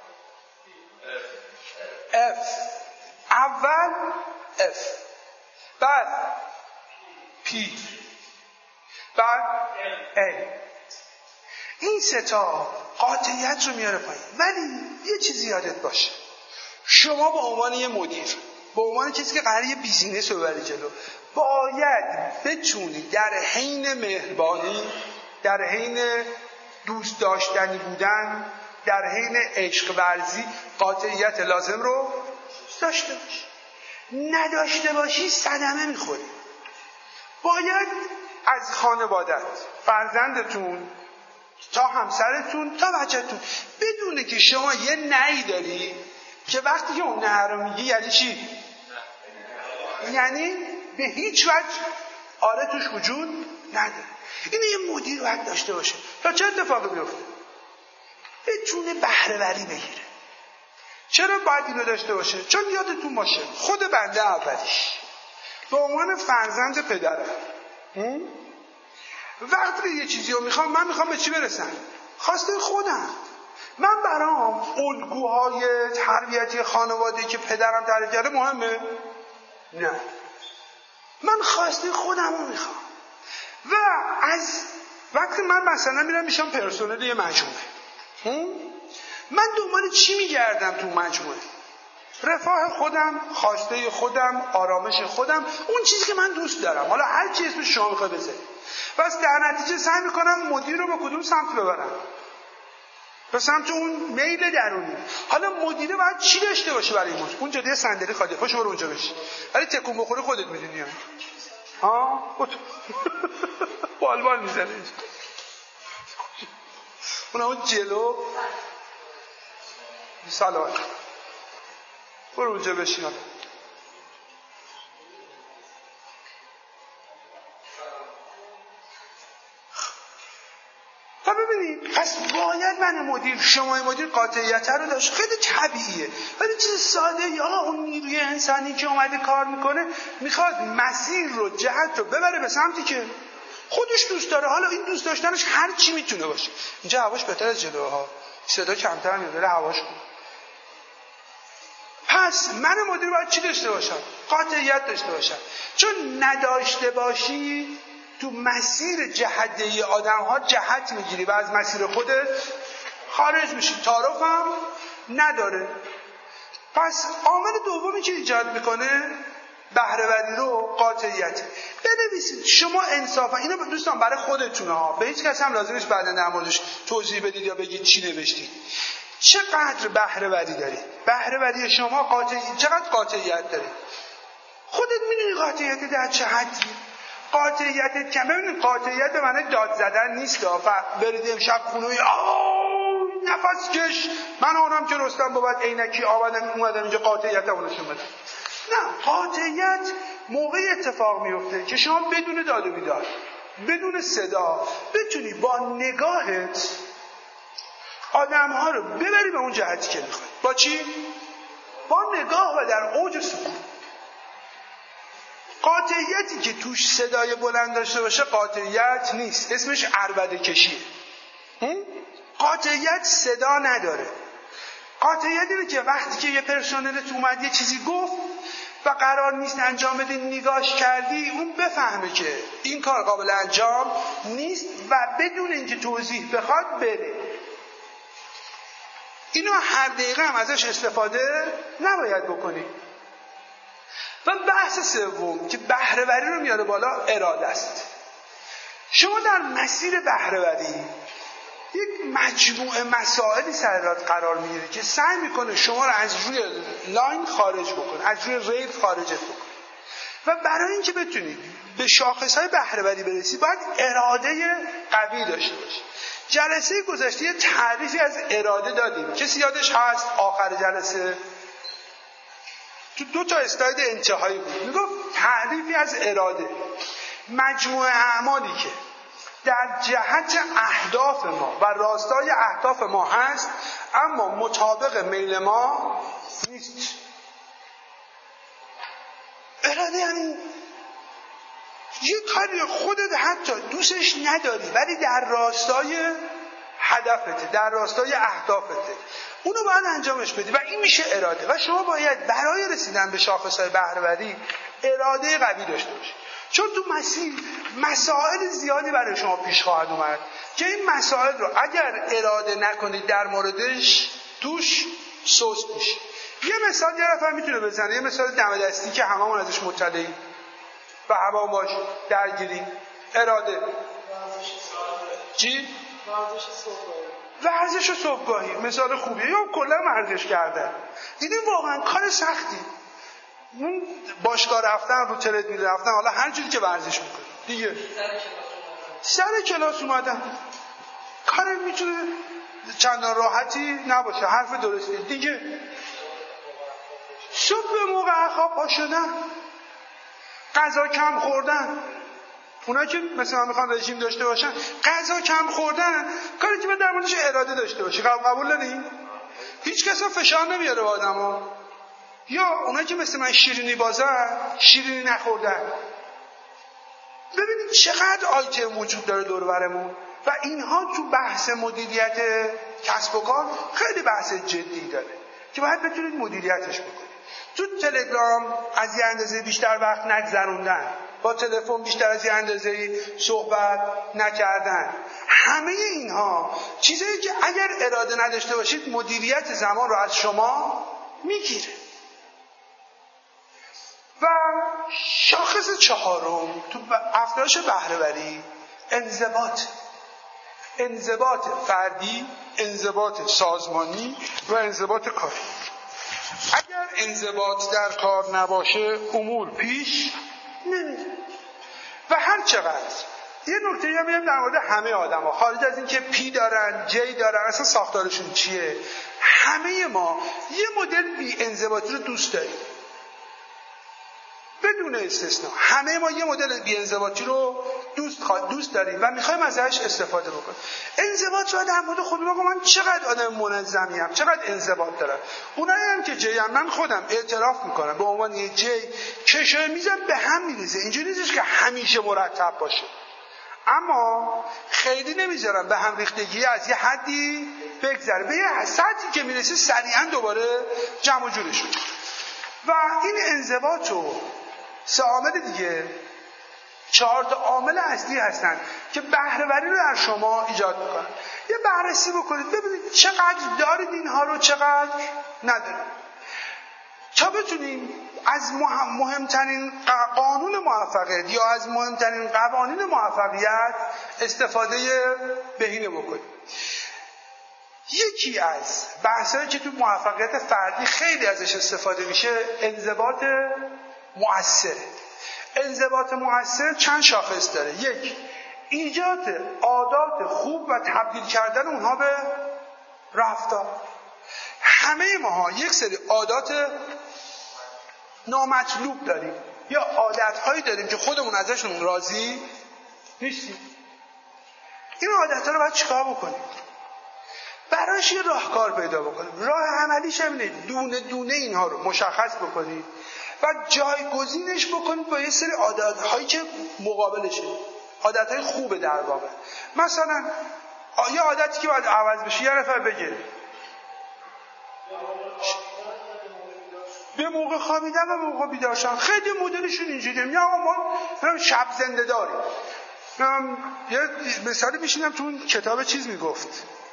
F. اول F، بعد P، بعد A. این سه تا قاطعیت رو میاره پایین. ولی یه چیزی یادت باشه، شما به عنوان یه مدیر، به عنوان کسی که قراره یه بیزینس رو ببری جلو، باید بتونی در حین مهربانی، در حین دوست داشتنی بودن، در حین عشق ورزی قاطعیت لازم رو داشته باشی. نداشته باشی صدمه میخوری. باید از خانوادت، فرزندتون تا همسرتون تا بچه‌تون بدونه که شما یه نهی داری که وقتی که اون نه رو میگی یعنی چی؟ یعنی به هیچ وجه آره توش وجود نداره. اینو یه مدیر باید داشته باشه تا چه اتفاقی بیفته؟ بتونه بهره‌وری بگیره. چرا باید اینو داشته باشه؟ چون یادتون باشه خود بنده اولیش به عنوان فرزند پدرم وقتی یه چیزی رو میخوام، من میخوام به چی برسم؟ خواسته خودم. من برام الگوهای تربیتی خانواده‌ای که پدرم تعریف کرده مهمه؟ نه. من خواسته خودم رو میخوام. و از وقتی من مثلا میرم میشم پرسنل یه مجموعه، من دنبال چی میگردم تو مجموعه؟ رفاه خودم، خواسته خودم، آرامش خودم، اون چیزی که من دوست دارم. حالا هر چی اسمش شما میخواد بذاری. پس در نتیجه سعی میکنم مدیر رو به کدوم سمت ببرم؟ به سمت اون میل درونی. حالا مدیره باید چی داشته باشه برای این؟ اونجا یه صندلی خالیه، پاشو برو اونجا بشین. ولی تکون بخوره خودت میدونی. بالبال میزنه اینجا. اون جلو سلام برو اونجا بشین. تا ببینید پس باید من مدیر، شما مدیر قاطعیت رو داشت. خیلی طبیعیه، ولی چیز ساده ای. آقا اون نیروی انسانی که اومده کار میکنه میخواد مسیر رو، جهت رو ببره به سمتی که خودش دوست داره. حالا این دوست داشتنش هر چی میتونه باشه. اینجا هواش بهتر از جلوها، صدا کمتر میاد، بره هواش کن. پس من مدیر باید چی داشته باشم؟ قاطعیت داشته باشم. چون نداشته باشی تو مسیر جهدهی آدم ها جهت میگیری و از مسیر خودت خارج میشی. تعارف هم نداره. پس عامل دومی که ایجاد میکنه بهره‌وری رو قاطعیت. بنویسید شما انصافا، اینو دوستان برای خودتونه ها، به هیچ کس هم لازم نیست بعدا در موردش توضیح بدید یا بگید چی نوشتید. چقدر بهره‌وری دارید؟ بهره‌وری شما چقدر قاطعیت دارید؟ خودت میدونی قاطعیت در چه حدی؟ قاطعیت کم. ببینید قاطعیت به معنی داد زدن نیست. برید امشب خونوی نفس کش، من آنم که رستم بود عینکی اومدم اینجا قاطعیتمو نشون بدم. نه، قاطعیت موقعی اتفاق میفته که شما بدون داد و بیداد، بدون صدا، بتونی با نگاهت آدم‌ها رو ببری به اون جهتی که میخوای. با چی؟ با نگاه و در اوج سکون. قاطعیتی که توش صدای بلند داشته باشه قاطعیت نیست، اسمش عربده کشیه. قاطعیت صدا نداره. قاطعیت اینه که وقتی که یه پرسنلت اومد یه چیزی گفت و قرار نیست انجام بدی، نگاش کردی، اون بفهمه که این کار قابل انجام نیست و بدون اینکه توضیح بخواد بره. اینو هر دقیقه هم ازش استفاده نباید بکنی. و بحث سوم که بهره‌وری رو میاره بالا اراده است. شما در مسیر بهره‌وری یک مجموعه مسائلی سر راه قرار میگیره که سعی میکنه شما رو از روی لاین خارج بکنه، از روی ریل خارجت بکنه. و برای اینکه بتونید به شاخصهای بهره‌وری برسید باید اراده قوی داشته باشید. جلسه گذشته یه تعریفی از اراده دادیم، کسی یادش هست؟ آخر جلسه تو 2 اسلاید انتهایی بود، میگفت تعریفی از اراده مجموعه اعمالی که در جهت اهداف ما و راستای اهداف ما هست اما مطابق میل ما نیست. اراده یعنی یه کاری خودت حتی دوستش نداری ولی در راستای هدفته، در راستای اهدافته، اونو باید انجامش بدی و این میشه اراده. و شما باید برای رسیدن به شاخصهای بهره‌وری اراده قوی داشته باشید، چون تو مسیر مسائل زیادی برای شما پیش خواهد اومد که این مسائل رو اگر اراده نکنید در موردش توش سست میشه. یه مثال یه نفر میتونه بزنه، یه مثال دم دستی که هممون ازش مطلعیم و هممون باش درگیریم. اراده چی؟ ورزش صبحگاهی مثال خوبیه، یا کلا ورزش کردن. دیدیم واقعا کار سختی، اون باشگاه رفتن، رو ترید رفتن، حالا هر جوری که ورزش میکنی دیگه، سر کلاس اومدن، کار میتونه چندان راحتی نباشه، حرف درسته دیگه. صبح به موقع خواب پا شدن، غذا کم خوردن، اونا که مثلا میخوان رژیم داشته باشن، غذا کم خوردن، کاری که باید در موردش اراده داشته باشی. قبول دارین؟ هیچ کس فشار نمیاره به آدم‌ها. یا اونا که مثل من شیرینی بازن، شیرینی نخوردن. ببینید چقدر آیتم وجود داره دور برمون و اینها تو بحث مدیریت کسب و کار خیلی بحث جدی داره که باید بتونید مدیریتش بکنید. تو تلگرام از یه اندازه بیشتر وقت نگذروندن، با تلفن بیشتر از یه اندازه صحبت نکردن، همه اینها چیزایی که اگر اراده نداشته باشید مدیریت زمان رو از شما میگیره. و شاخص چهارم تو افزایش بهره‌وری انضباط فردی، انضباط سازمانی و انضباط کاری. اگر انضباط در کار نباشه امور پیش نمیره. و هر چقدر یه نکته هم میگم در مورد همه آدم‌ها، خارج از این که پی دارن، جی دارن، اصلا ساختارشون چیه، همه ما یه مدل بی انضباطی رو دوست داریم بدون استثنا. همه ما یه مدل بی انضباطی رو دوست داریم و میخوایم ازش استفاده بکنیم. انضباط رو در مورد خودم بگم، من چقدر آدم منظمیم، چقدر انضباط دارم. اونایی هم که جی هم، من خودم اعتراف میکنم به عنوان یه جی کشوی میزم به هم میریزه. اینجوری نیستش که همیشه مرتب باشه، اما خیلی نمیذارم به هم ریختگی از یه حدی بگذره، به یه سطحی که میرسه سریعا دوباره جمع و جورش میشه. و این انضباط رو سه عامل دیگه، 4 تا عامل اصلی هستن که بهره‌وری رو در شما ایجاد میکنن. یه بررسی بکنید ببینید چقدر دارید اینها رو، چقدر ندارید، تا بتونیم از مهمترین قانون موفقیت یا از مهمترین قوانین موفقیت استفاده بهینه بکنیم. یکی از بحثایی که تو موفقیت فردی خیلی ازش استفاده میشه انضباط مؤثر. انضباط مؤثر چند شاخص داره. یک، ایجاد عادات خوب و تبدیل کردن اونها به رفتار. همه ماها یک سری عادات نامطلوب داریم یا عادت‌هایی داریم که خودمون ازشون راضی نیستیم. این عادت‌ها رو باید چیکار بکنیم؟ براش یه راهکار پیدا بکنیم. راه عملیش همینه، دونه دونه اینها رو مشخص بکنید و جایگزینش بکنید با یه سری عادت‌هایی که مقابلشه، عادت‌های خوبه در واقع. مثلا یه عادتی که باید عوض بشه، یه نفر بگه به موقع خوابیدن و موقع بیدار شدن. خیلی مدلشون اینجوریه، یا ما شب زنده داریم. یه مثالی میشینم تو اون کتاب چیز میگفت،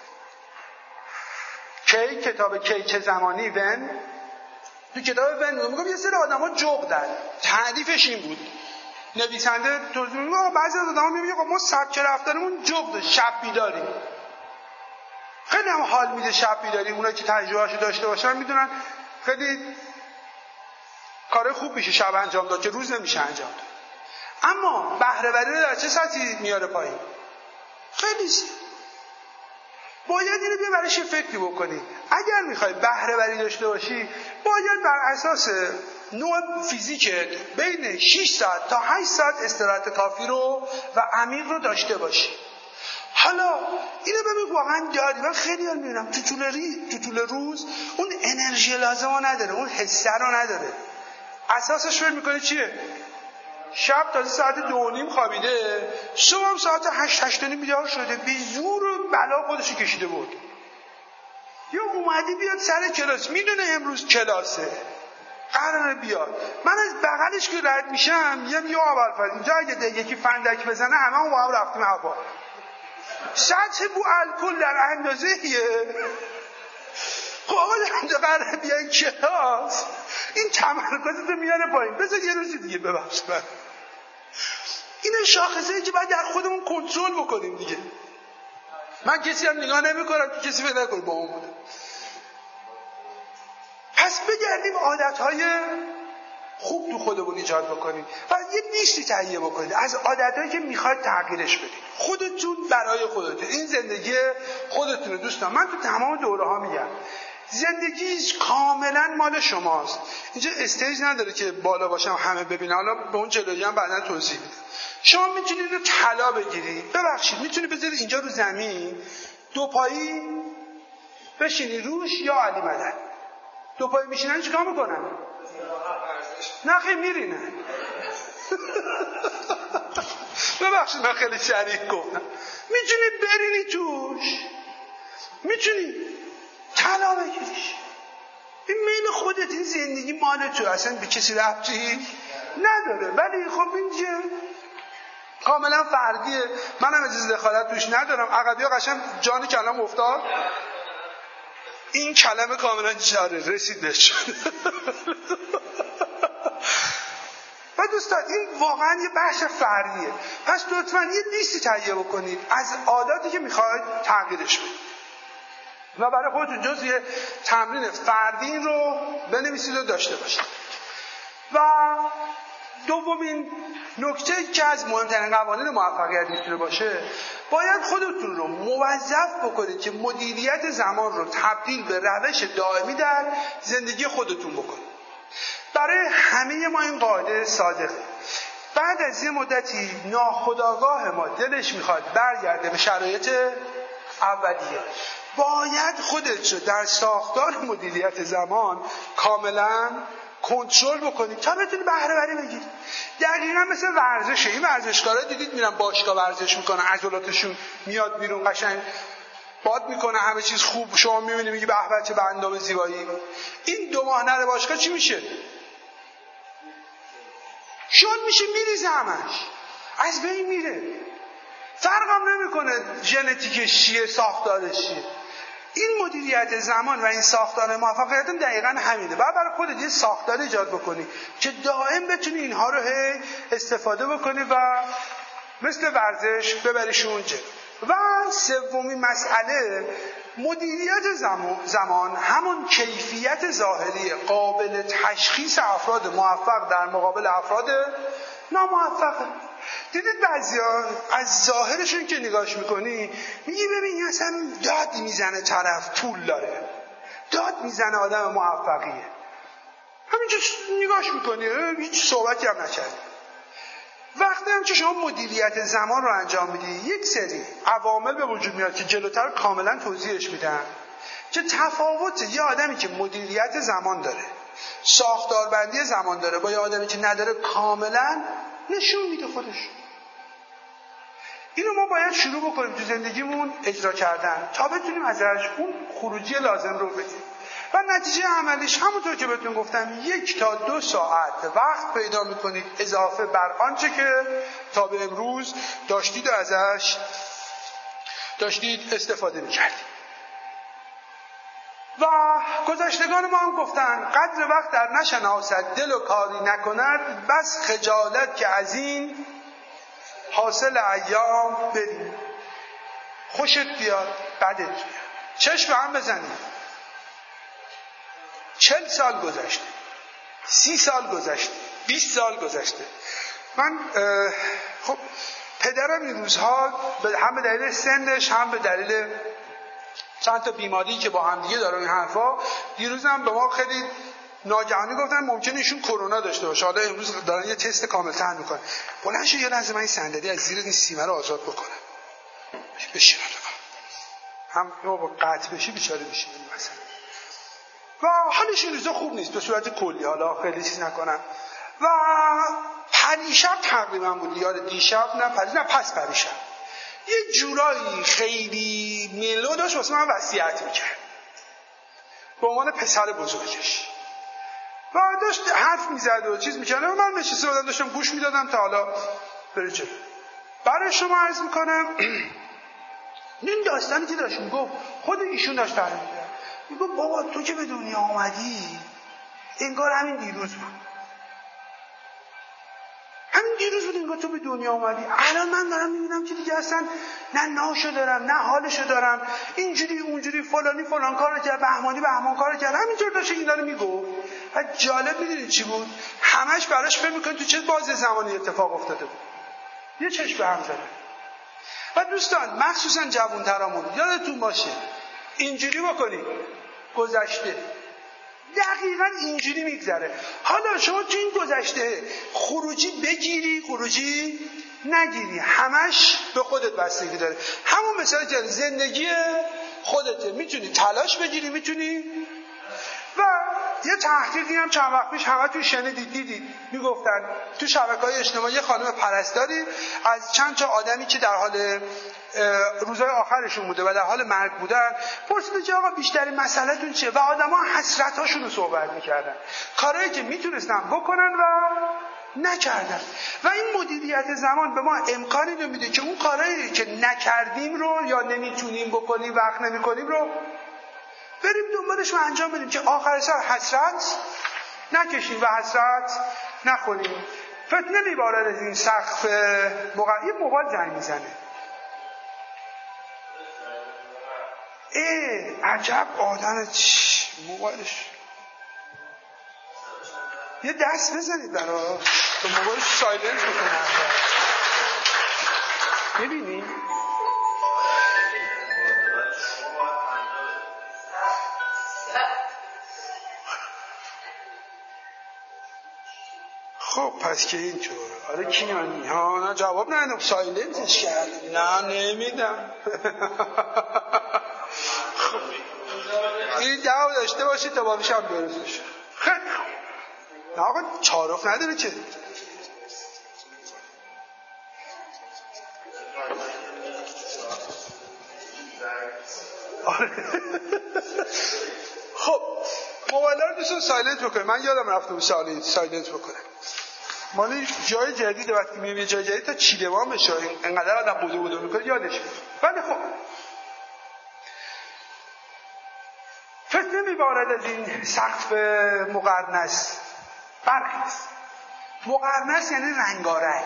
کتاب کیک زمانی ون، تو کتاب ون میگم یه سری آدما جغدن، تعریفش این بود، نویسنده توضیح میگه بعضی از آدما میگه ما سبک رفتارمون جغد، شب بیداریم. خیلی هم حال میده شب بیداری. اونایی که تجربه‌اشو داشته باشن میدونن خیلی کار خوب میشه شب انجام داد که روز نمیشه انجام داد. اما بهره‌وری رو در چه سطحی میاره پایین؟ خیلی باید اینو بیا برایش فکری بکنی. اگر میخوای بهره‌وری داشته باشی باید بر اساس نوع فیزیکت بین 6 ساعت تا 8 ساعت استراحت کافی رو و عمیق رو داشته باشی. حالا اینو ببین واقعا داری. من خیلی ها میبینم تو طول روز اون انرژی لازم رو نداره، اون حسه رو نداره. اساسش فکر میکنه چیه؟ شب تازه ساعت 2:30 خوابیده، صبح ساعت 8:30 بیدار شده، به زور و بلا خودشو کشیده بود. یا اومدی بیاد سر کلاس، میدونه امروز کلاسه، قراره بیاد. من از بغلش که رد میشم میگم یا ابوالفضل اینجا اگه یکی فندک بزنه همه با هم رفتیم هوا. سطح بو الکل در اندازه‌ایه. خب آقا اینجا قراره بیان کلاس، این تمرکزتو میاره پایین، بذار یه روز دیگه ببخش من. این شاخصه‌ای که باید در خودمون کنترل بکنیم دیگه. من کسی هم نگاه نمی‌کنم که کسی فکر نکنه با اون بوده. پس بگردیم عادت‌های خوب تو خودمون ایجاد بکنیم و یه لیستی تهیه بکنید از عادتایی که میخواید تغییرش بدید. خودتون برای خودتون. این زندگی خودتونه دوستان. من تو تمام دوره‌ها میگم زندگی کاملا مال شماست. اینجا استیج نداره که بالا باشم همه ببینن. حالا به اون جلویی هم بعداً توضیح میدم. شما میتونید رو طلا بگیرید. ببخشید میتونید بذارید اینجا رو زمین، دو پایی بشینی روش یا علی مدد. دو پایی میشینن چیکار میکنن؟ نه خیلی میرینن. ببخشید من خیلی سریع گفتم. میتونی برینی توش، میتونی طلا بگیریش. این میل خودت، این زندگی مال تو، اصلا به کسی ربطی نداره. ولی خب این کاملا فردیه، منم اجازه دخالت توش ندارم. عقبی ها قشنگ جان کلام افتاد. این کلمه کاملا جاره رسید بهش. و دوستان این واقعا یه بخش فردیه. پس لطفاً یه لیستی تهیه بکنید از عاداتی که میخواید تغییرش بدید و برای خودتون جزء تمرین فردی رو بنویسید و داشته باشید. و دومین نکته که از مهمترین قوانین موفقیت میتونه باشه، باید خودتون رو موظف بکنید که مدیریت زمان رو تبدیل به روش دائمی در زندگی خودتون بکنید. برای همه ما این قاعده صادقه. بعد از یه مدتی ناخودآگاه ما دلش میخواد برگرده به شرایط اولیه. باید خودت رو در ساختار مدیریت زمان کاملا کنترل بکنید تا بتونید بهره وری بگیرید. دقیقاً مثل ورزشه. این ورزشکارا دیدید میرن باشگاه ورزش میکنن، عضلاتشون میاد بیرون، قشنگ باد میکنه، همه چیز خوب، شما میبینی میگی به به چه اندام زیبایی. این 2 ماه نره باشگاه چی میشه؟ شل میشه، میریزه، همش از بین میره. فرقم نمیکنه ژنتیکش چیه، ساختارش چیه. این مدیریت زمان و این ساختار موفقیت دقیقاً همینه. باید برای خودت یه ساختار ایجاد بکنی که دائم بتونی اینها رو استفاده بکنی و مثل ورزش ببریشون جلو. و سومین مسئله، مدیریت زمان همون کیفیت ظاهری قابل تشخیص افراد موفق در مقابل افراد ناموفقه. دیدید بعضیا از ظاهرشون که نگاش میکنی میگی ببین اصلا داد میزنه، طرف پول داره، داد میزنه، آدم موفقیه. همینجور نگاش میکنی، هیچ صحبتی هم نکرد. وقتی هم که شما مدیریت زمان رو انجام میدی، یک سری عوامل به وجود میاد که جلوتر کاملا توضیحش میدم که تفاوت یه آدمی که مدیریت زمان داره، ساختاربندی زمان داره، با یه آدمی که نداره کاملا نشون میده خودش. اینو ما باید شروع بکنیم تو زندگیمون اجرا کردن تا بتونیم ازش اون خروجی لازم رو بدیم. و نتیجه عملیش همونطور که بهتون گفتم 1 تا 2 ساعت وقت پیدا میکنید اضافه بر آنچه که تا به امروز داشتید و ازش داشتید استفاده میکردید. و گذشتگان ما هم گفتن قدر وقت در نشناسد دل و کاری نکند، بس خجالت که از این حاصل ایام بریم. خوشت بیاد بدت بیاد، چشم هم بزنید. 40 سال گذشته، 30 سال گذشته، 20 سال گذشته. من خب پدرم این روزها هم به دلیل سنش هم به دلیل چند تا بیماری که با هم دیگه داره این حرفا، دیروز هم به ما خیلی ناگهانی گفتن ممکنه ایشون کرونا داشته باشه. حالا امروز دارن یه تست کامل‌تر میکنن. بلند شو یه لحظه من این صندلی از زیر این سیمه رو آزاد بکنم. بشین هم با قطع بشی بیچاره میشیم مثلا. و حالش این روزا خوب نیست به صورت کلی، حالا خیلی چیز نکنم. و پریشب تقریبا بود، یاد دیشب نه پس پریشب یه جورایی خیلی ملو داشت واسه من وصیت میکرد به عنوان پسر بزرگش و داشت حرف میزد و چیز میکرد و من نشسته بودم داشتم گوش میدادم تا حالا بره جلو. برای شما عرض میکنم این داستانی که داشت میگفت خود ایشون داشت تعریف میکرد، میگفت بابا تو که به دنیا آمدی انگار همین دیروز بود، همین دیروز بود انگار تو به دنیا آمدی. الان من دارم میبینم که دیگه اصلا نه ناشو دارم نه حالشو دارم، اینجوری اونجوری فلانی فلان کارو کرد، بهمانی بهمان کارو کرد، همینطور داشت اینا رو میگفت. و جالب میدونید چی بود؟ همش براش فکر میکنه تو چه بازه زمانی اتفاق افتاده بود، یه چشم به هم زدن. و دوستان مخصوصا جوانترامون یادتون باشه اینجوری بکنید گذشته دقیقا اینجوری میگذره. حالا شما تو این گذشته خروجی بگیری خروجی نگیری همش به خودت بستگی داره. همون مثلا زندگی خودته، میتونی تلاش بگیری میتونی. و یه تحقیقی هم چند وقت پیش همتون شنیدید دیدید میگفتن تو شبکه‌های اجتماعی یه خانم پرستاری از چند تا آدمی که در حال روزهای آخرشون بوده و در حال مرگ بودن پرسیده که آقا بیشترین مسئله‌تون چیه؟ و آدما حسرت‌هاشون رو صحبت می‌کردن، کارهایی که میتونستن بکنن و نکردن. و این مدیریت زمان به ما امکانی رو میده که اون کارهایی که نکردیم رو یا نمیتونیم بکنیم وقت نمی‌کنیم رو بریم دنبالش و انجام بدیم که آخر سر حسرت نکشیم و حسرت نخوریم. فتنه میبارد از این سقف این موبایل زنگ میزنه. عجب آدم موبایلش یه دست بزنید برای به موبایلش سایلنس بکنه. ببینی خب پس که اینطور آره کی من نه جواب ندادم سایلنسش کردم نه نمیدم. این جواب داشته باشید تا بابیش هم برسش. نه آقا چارف نداره که آره. خب موبایل رو دوستان سایلنت بکنه. من یادم رفته بود سایلنت بکنه. مالی جای جدیده وقتی میبینی جای جدید تا چیدمان بشه اینقدر آدم بودو میکنه یادش میاد. ولی خب فتنه میبارد از این سقف مقرنس برخیز. مقرنس یعنی رنگارنگ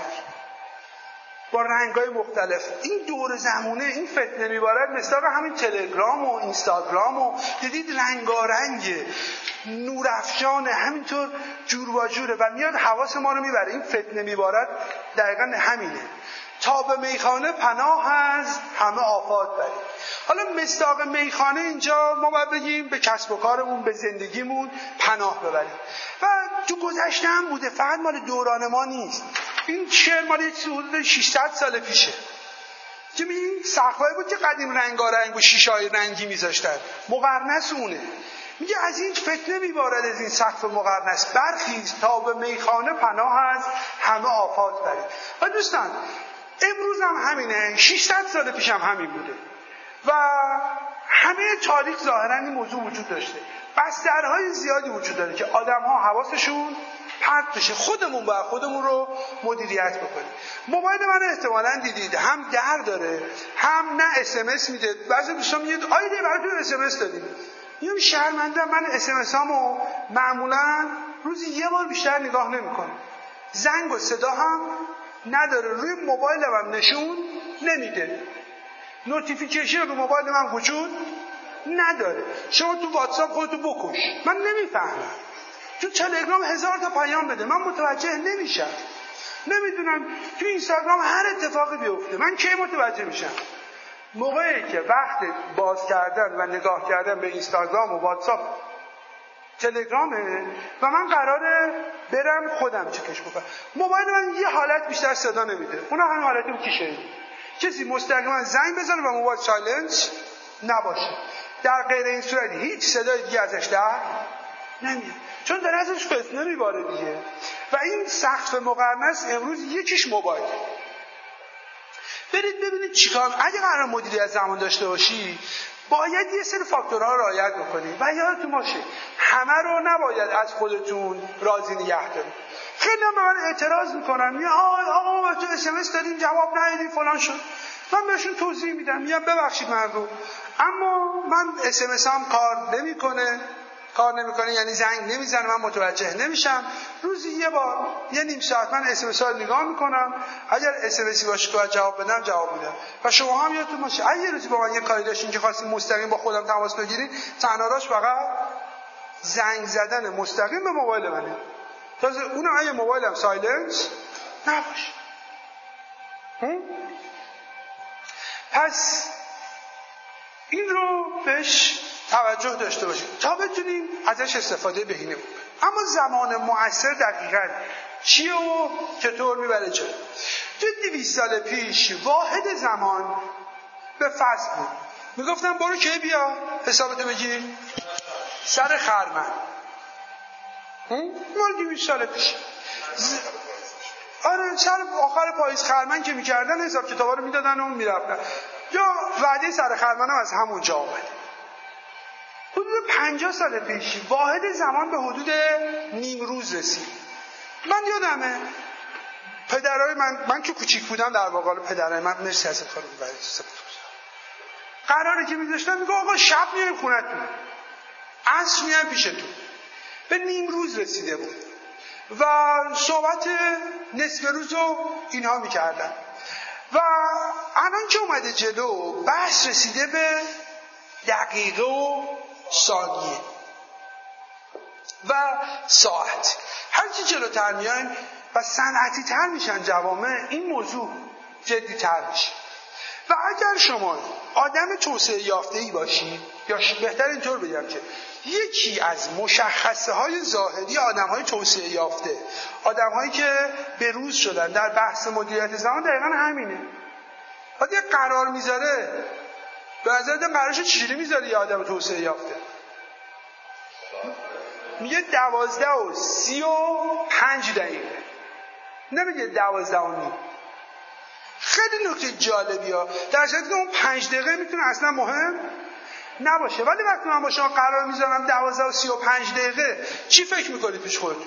با رنگای مختلف. این دور زمونه این فتنه میبارد مثل همین تلگرام و اینستاگرام و دیدید رنگارنگه نورافشانه همینطور جور و جوره و میاد حواس ما رو میبره. این فتنه میبارد دقیقا همینه. تا به میخانه پناه از همه آفات برید. حالا مصداق میخانه اینجا ما باید بگیم به کسب و کارمون به زندگیمون پناه ببریم و تو گذشته هم بوده، فقط مال دوران ما نیست. این شعر مال حدود 600 سال پیشه که این سقفایی بود که قدیم رنگارنگ و شیشه‌های رنگی میذاشتن. مقرنس اونه. میگه از این فتنه میبارد از این سقف مقرنس برخیز تا به میخانه پناه از همه آفات برید. و دوستان امروز هم همینه، 600 سال پیش هم همین بوده و همه تاریخ ظاهرا این موضوع وجود داشته. بسترهای زیادی وجود داره که آدم‌ها حواسشون پرت بشه. خودمون باید خودمون رو مدیریت بکنیم. موبایل من احتمالاً دیدید هم در داره هم نه SMS میده. بعضی دوستان میگن آیده براتون SMS دادیم. میگم شرمنده، من SMSامو معمولاً روزی یه بار بیشتر نگاه نمی‌کنم. زنگ و صدا هم نداره، روی موبایلم هم نشون نمیده. نوتیفیکیشن رو موبایل من وجود نداره. شما تو واتساپ خودتو بکش، من نمیفهمم. تو تلگرام 1000 تا پیام بده، من متوجه نمیشم. نمیدونم تو اینستاگرام هر اتفاقی بیفته من کی متوجه میشم؟ موقعی که وقت باز کردن و نگاه کردن به اینستاگرام و واتساپ تلگرامه و من قراره برم خودم چکش بکنم. موبایل من یه حالت بیشتر صدا نمیده، اونها همین حالتی بود که شنید. کسی مستقیما زنگ بزنه و موبایل سایلنس نباشه. در غیر این صورت هیچ صدای دیگه ازش در نمیاد، چون در ازش فتنه میباره دیگه. و این سقف مقرنس امروز یکیش موبایل. برید ببینید چیکار. اگه قرار مدیریت زمان داشته باشی باید یه سری فاکتورها رو رعایت بکنی و یادتون باشه همه رو نباید از خودتون راضی نگه دارید. خیلی هم به من اعتراض میکنن، میگن آقا تو SMS دادیم جواب ندادیم فلان شد. من بهشون توضیح میدم، میگم ببخشید من رو، اما من SMS هم کار نمیکنه یعنی زنگ نمیزنه، من متوجه نمیشم. روزی یه بار یه نیم ساعت من SMS ها رو نگاه میکنم، اگر SMSی باشه که باید جواب بدم جواب میدم. و شما هم یادتون باشه اگه یه روزی با من یه کاری داشتین که خواستین مستقیم با خودم تماس بگیرید، تنها راهش فقط زنگ زدن مستقیم به موبایل منه. تازه اونم اگه موبایلم سایلنس نباشه. پس این رو بهش توجه داشته باشید تا بتونیم ازش استفاده بهینه بکنیم. اما زمان مؤثر دقیقاً چیه و چطور میبره جلو؟ تو 200 سال پیش واحد زمان به فصل بود. میگفتم برو که بیا حسابتو بگیر سر خرمن. مال 200 سال پیش. آره سر آخر پاییز خرمن که میکردن حساب کتابا رو میدادن و میرفتن. یا وعده سر خرمن هم از همونجا آمده. حدود 50 سال پیش واحد زمان به حدود نیم روز رسید. من یادمه پدرای من که کوچیک بودم، در واقع پدرای من مرسی از کارو می‌برید قراره که می‌ذاشتن میگه آقا شب میایم خونه‌تون، عصر میایم پیشتون. به نیم روز رسیده بود و صحبت نصف روز رو اینها می‌کردن. و الان که اومده جلو بحث رسیده به دقیقه و ثانیه و ساعت. هر چی جلوتر میایم و صنعتی تر میشن جوامع، این موضوع جدی تر میشه. و اگر شما آدم توسعه یافته‌ای باشید، یا بهتر اینطور بگم که یکی از مشخصه های ظاهری آدم های توسعه یافته، آدم هایی که بروز شدن در بحث مدیریت زمان، دقیقا همینه. وقتی قرار میذاره به نظر قرارشو چجوری میذاره یه آدم توسعه یافته؟ میگه 12:35 نمیگه 12:30. خیلی نکته جالبی ها، در صورتی که اون 5 دقیقه میتونه اصلا مهم نباشه. ولی وقتی من با شما قرار میذارم 12:35 چی فکر میکنید پیش خودتون؟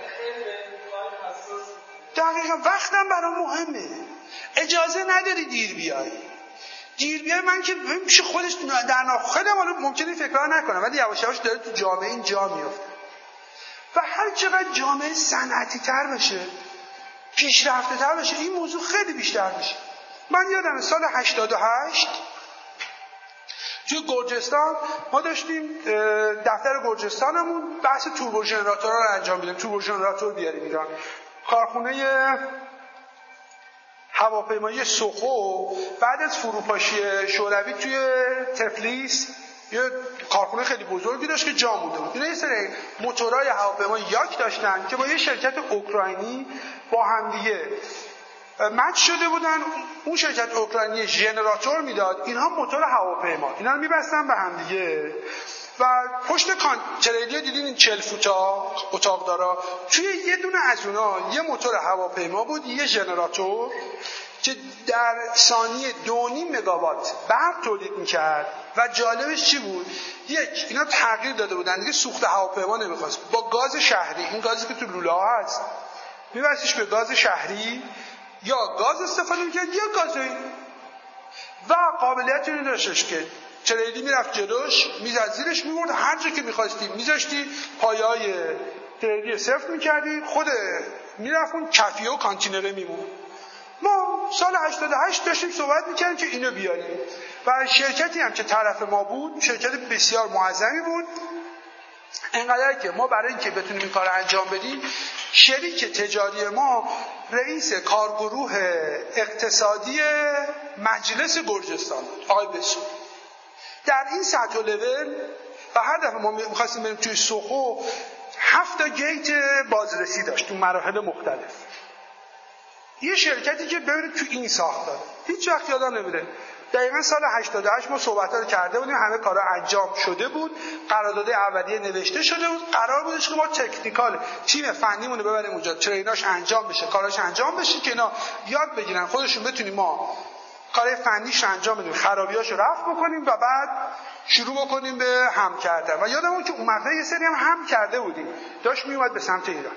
دقیقا وقتم برام مهمه. اجازه نداری دیر بیای. من که میشه خودش در خیلی ممکنه فکرها نکنم، ولی یواش یواش داره تو جامعه این جا میفته. و هر چقدر جامعه صنعتی تر بشه، پیشرفته تر بشه، این موضوع خیلی بیشتر میشه. من یادم سال 88 توی گرجستان ما داشتیم دفتر گرجستانمون بحث توربو ژنراتورها رو انجام میدیم. توربو ژنراتور بیاریم ایران. کارخونه هواپیمایی سوخو بعد از فروپاشی شوروی توی تفلیس یه کارخونه خیلی بزرگی داشت که جا مونده بود. اینا یه سری موتورهای هواپیما یاک داشتن که با یه شرکت اوکراینی با هم دیگه مچ شده بودن. اون شرکت اوکراینی ژنراتور میداد، اینها موتور هواپیما، اینا رو میبستن به هم دیگه و پشت تریلی دیدین این 40 فوتا اتاق دارا، توی یه دونه از اونا یه موتور هواپیما بود، یه ژنراتور که در ثانیه 2.5 مگاوات برق تولید میکرد. و جالبش چی بود؟ اینا تغییر داده بودن دیگه، سوخت هواپیما نمیخواست، با گاز شهری، این گازی که تو لوله ها هست میبستیش به گاز شهری، یا گاز استفاده میکرد یا گازوئیل. و قابلیت اینو داشتش که تریلی میرفت جلوش، میزد زیرش میبرد، هر جا که میخواستی میذاشتی، پایه‌های تریلی صفر میکردی، خود میرفت اون کفیه و کانتینره میمون. ما سال 88 داشتیم صحبت میکردیم که اینو بیاریم و شرکتی هم که طرف ما بود، شرکت بسیار معظمی بود، اینقدر که ما برای اینکه بتونیم این کار انجام بدیم، شریک تجاری ما رئیس کارگروه اقتصادی مجلس گرجستان بود، آقای بسو. در این سطح و لول و هر دفعه ما می‌خواستیم بریم توی سوخو 7 گیت بازرسی داشت تو مراحل مختلف. یه شرکتی که ببینید تو این ساخت داره، هیچ وقت یادم نمیره دقیقا سال 88 ما صحبت‌ها رو کرده بودیم، همه کارا انجام شده بود، قرارداد اولیه نوشته شده بود، قرار بودش که ما تکنیکال تیم فنیمون رو ببریم اونجا، تریناش انجام بشه، کاراش انجام بشه که اینا یاد بگیرن خودشون بتونیم ما کارهای فنیش رو انجام بدیم، خرابیاشو رفع بکنیم و بعد شروع بکنیم به هم کردن. و یادمون که اون مقطع یه سری هم کرده بودیم، داشت میومد به سمت ایران.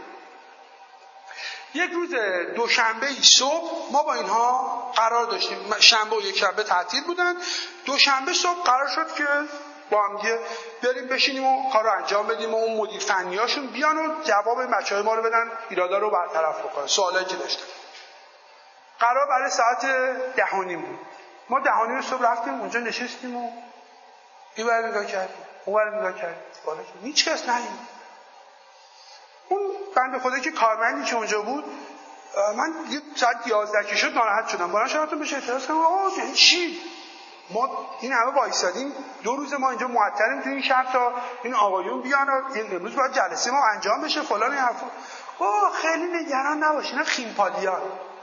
یک روز دوشنبه صبح ما با اینها قرار داشتیم، شنبه و یک شنبه تعطیل بودن، دوشنبه صبح قرار شد که با هم بریم بشینیم و کار رو انجام بدیم و اون مدیر فنیاشون بیان و جواب بچه‌های ما رو بدن، ایرادا رو برطرف بکنن، سوالایی که داشتن. قرار برای ساعت 10:30 بود. ما 10:30 صبح رفتیم اونجا نشستیم و این ور نگاه کردیم، اون ور نگاه کردیم، بالا که هیچ کس نیومد. اون بنده خدایی که کارمندی که اونجا بود، من ساعت 11 که شد ناراحت شدم، بالا شدم بهش اعتراض کردم آقا چی؟ ما این همه وایسادیم، 2 روز ما اینجا معطلیم تو این شهر تا این آقایون بیان و امروز باید جلسه ما انجام بشه فلان این حرفا. خیلی نگران نباشین، اینا خیمپالیان.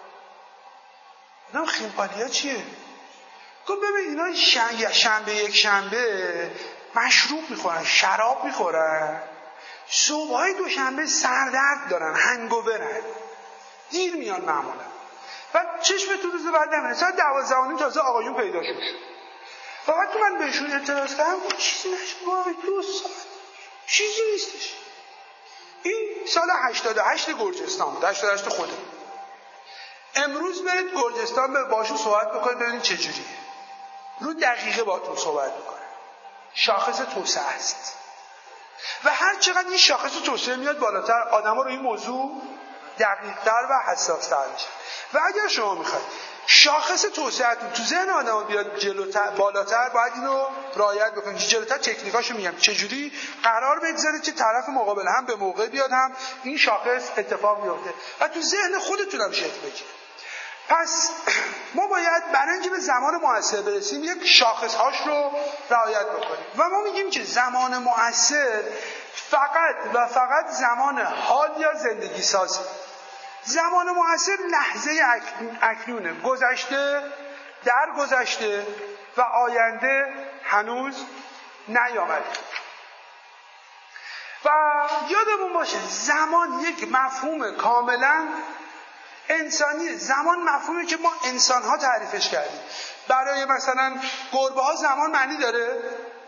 اینا خیمپالیا چیه؟ گفت ببین اینا شنبه یک شنبه مشروب میخورن، شراب میخورن، صبحهای دوشنبه سردرد دارن، هنگوورن، دیر میان معمولا و چشمتون روز بعد نمیره. ساعت 12:30 تازه آقایون پیدا شد. و وقتی من بهشون اعتراض کردم چیزی نشد، 2 ساعت چیزی نیستش. این سال 88 گرجستان بود، 88 خودم. امروز برید گرجستان به باشون صحبت بکنید ببینید چجوریه. رو دقیقه باهاتون صحبت میکنه. شاخص توسعه است. و هر چقدر این شاخص توسعه میاد بالاتر، آدم‌ها رو این موضوع دقیق‌تر و حساس‌تر میشن. و اگر شما میخواید شاخص توسعه‌تون تو ذهن آدم‌ها بیاد جلوتر، بالاتر، باید اینو رعایت بکنید. جلوتر تکنیکاشو میگم چجوری قرار بگذارید که طرف مقابل هم به موقع بیاد، هم این شاخص اتفاق بیفته و تو ذهن خودتون هم شکل بگیره. پس ما باید برای اینکه به زمان مؤثر برسیم یک شاخص‌هاش رو رعایت بکنیم و ما میگیم که زمان مؤثر فقط و فقط زمان حال یا زندگی سازی. زمان مؤثر لحظه اکنونه، گذشته، در گذشته و آینده هنوز نیامده. و یادمون باشه زمان یک مفهوم کاملا انسانی. زمان مفهومی که ما انسان‌ها تعریفش کردیم. برای مثلا گربه‌ها زمان معنی داره؟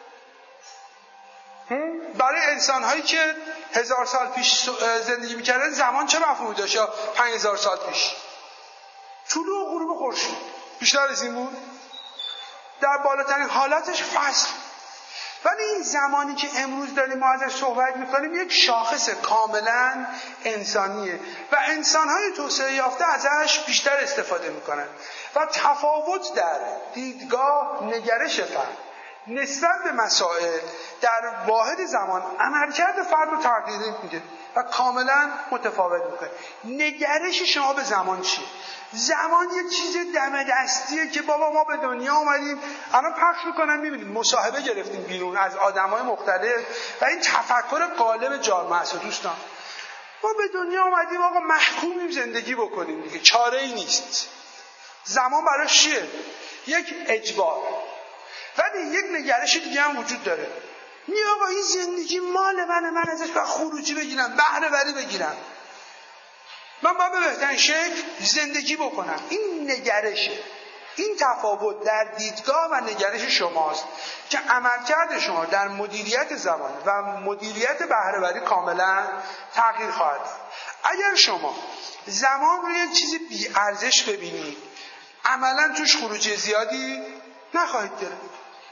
برای انسان‌هایی که 1000 سال پیش زندگی می‌کردن زمان چه مفهومی داشت؟ یا 5000 سال پیش؟ طلوع و غروب خورشید. بیشتر از این بود؟ در بالاترین حالتش فصل. ولی این زمانی که امروز داریم ما ازش صحبت میکنیم یک شاخص کاملا انسانیه و انسانهای توسعه یافته ازش بیشتر استفاده میکنن و تفاوت در دیدگاه، نگرش فرد نسبت به مسائل در واحد زمان عملکرد فرد رو تغییر میده و کاملا متفاوت میکنه. نگرش شما به زمان چیه؟ زمان یک چیز دم دستیه که بابا ما به دنیا اومدیم، الان پخش میکنن میبینید مصاحبه گرفتیم بیرون از آدمای مختلف و این تفکر غالب جامعه است. دوستان ما به دنیا اومدیم آقا محکومیم زندگی بکنیم دیگه، چاره ای نیست. زمان برای چیه؟ یک اجبار. ولی یک نگرش دیگه هم وجود داره. آقا این زندگی مال من ازش باید خروجی بگیرم، بهره وری بگیرم، من باید به بهترین شکل زندگی بکنم. این نگرشه. این تفاوت در دیدگاه و نگرش شماست که عملکرد شما در مدیریت زمان و مدیریت بهره وری کاملا تغییر خواهد داد. اگر شما زمان رو یک چیز بی ارزش ببینید، عملا توش خروجی زیادی نخواهید گرفت.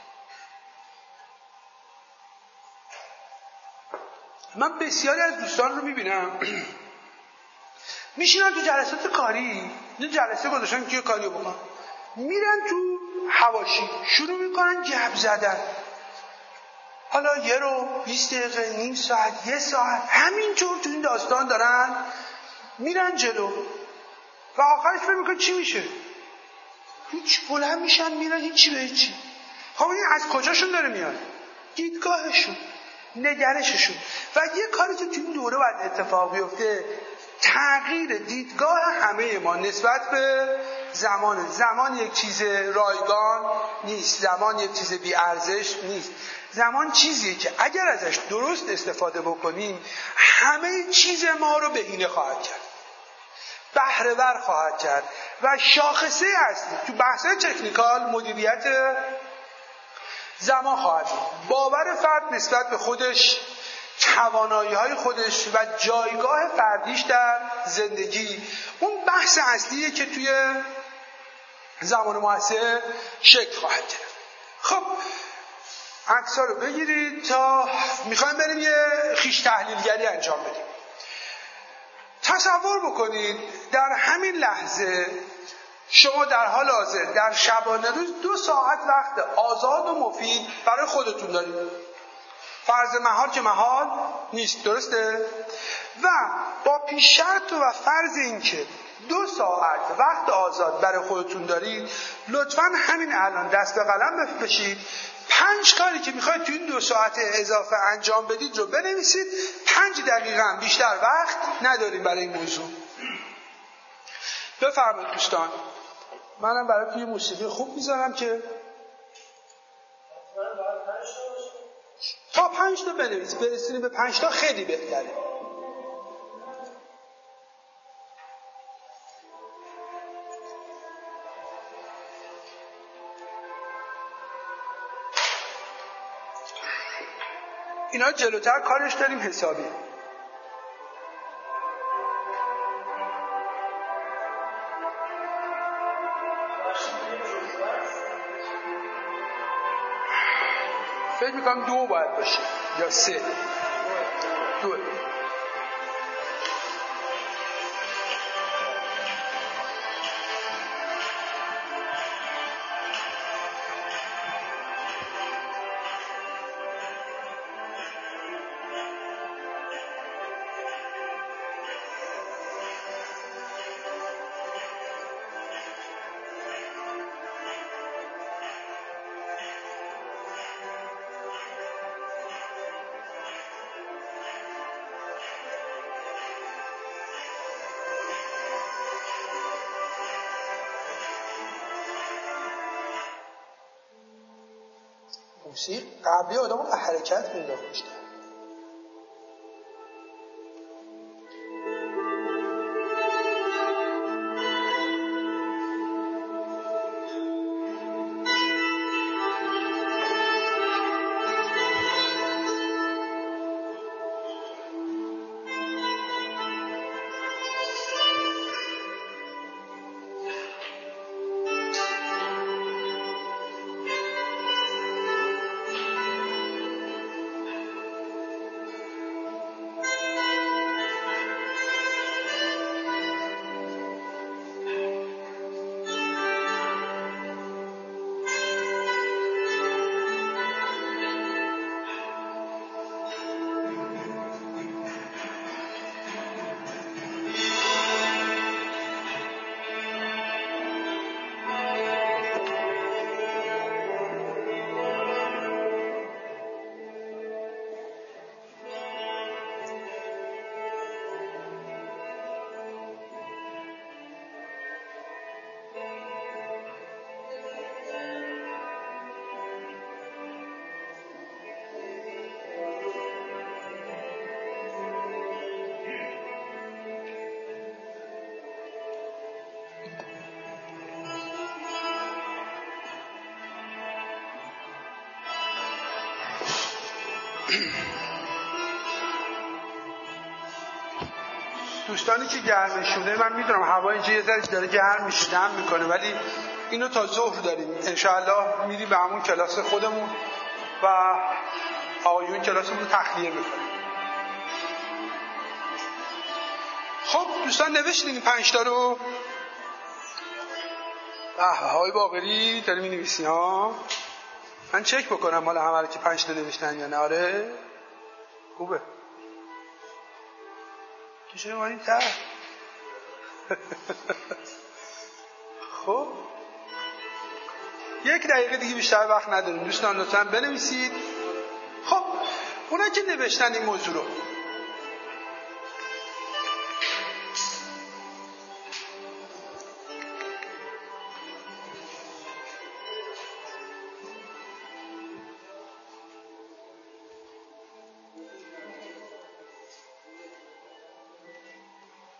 من بسیاری از دوستان رو میبینم میشینن تو جلسات کاری، یه جلسه گذاشتن که کاریو بکنن، میرن تو حواشی شروع میکنن گپ زدن. حالا 1 رو 20 دقیقه، نیم ساعت، 1 ساعت، همینجور تو این داستان دارن میرن جلو و آخرش فکر میکنن چی میشه؟ هیچ. بلند میشن میرن هیچی به هیچی. خب این از کجاشون داره میاد؟ دیدگاهشون، نگرششون. و یه کاری که تو این دوره باید اتفاق بیفته، تغییر دیدگاه همه ما نسبت به زمان یک چیز رایگان نیست، زمان یک چیز بی ارزش نیست. زمان چیزیه که اگر ازش درست استفاده بکنیم همه چیز ما رو بهینه خواهد کرد، بهره ور خواهد کرد و شاخصه اصلی تو بحث‌های تکنیکال مدیریت زمان خواهد بود. باور فرد نسبت به خودش، توانایی‌های خودش و جایگاه فردیش در زندگی اون بحث اصلیه که توی زمان معاصر شکل خواهد گرفت. خب عکس‌ها رو بگیرید تا میخوایم بریم یه خویش تحلیلگری انجام بدیم. تصور بکنید در همین لحظه شما در حال حاضر در شبانه روز 2 ساعت وقت آزاد و مفید برای خودتون دارید. فرض محال که محال نیست، درسته؟ و با پیش شرط و فرض این که 2 ساعت وقت آزاد برای خودتون دارید، لطفاً همین الان دست به قلم بکشید 5 کاری که میخواید تو این 2 ساعت اضافه انجام بدید رو بنویسید. 5 دقیقه هم بیشتر وقت نداریم برای این موضوع. بفرمایید دوستان. منم براتون یه موسیقی خوب میذارم که تا 5 تا بنویسید، برسید به 5 تا خیلی بهتره. اینا جلوتر کارش داریم حسابی. فکر میکنم 2 باید باشه یا 3. 2. موسیقی قبلی آدم رو به حرکت مینداخت. دوستانی که گرمشونه، من میدونم هوا اینجا یه ذره داره گرم میشه، دم میکنه، ولی اینو تا ظهر داریم انشاءالله میریم به همون کلاس خودمون و آقایون کلاسمون رو تخلیه میکنیم. خب دوستان نوشتین این 5 تا رو؟ آقای باقری داری مینویسی ها؟ من چک بکنم مال همه رو که 5 تا نوشتن یا نه. آره خوبه. چه مانی تر. خب 1 دقیقه دیگه بیشتر وقت نداریم دوستان، لطفاً بنویسید. خب اونا که نوشتن این موضوع رو،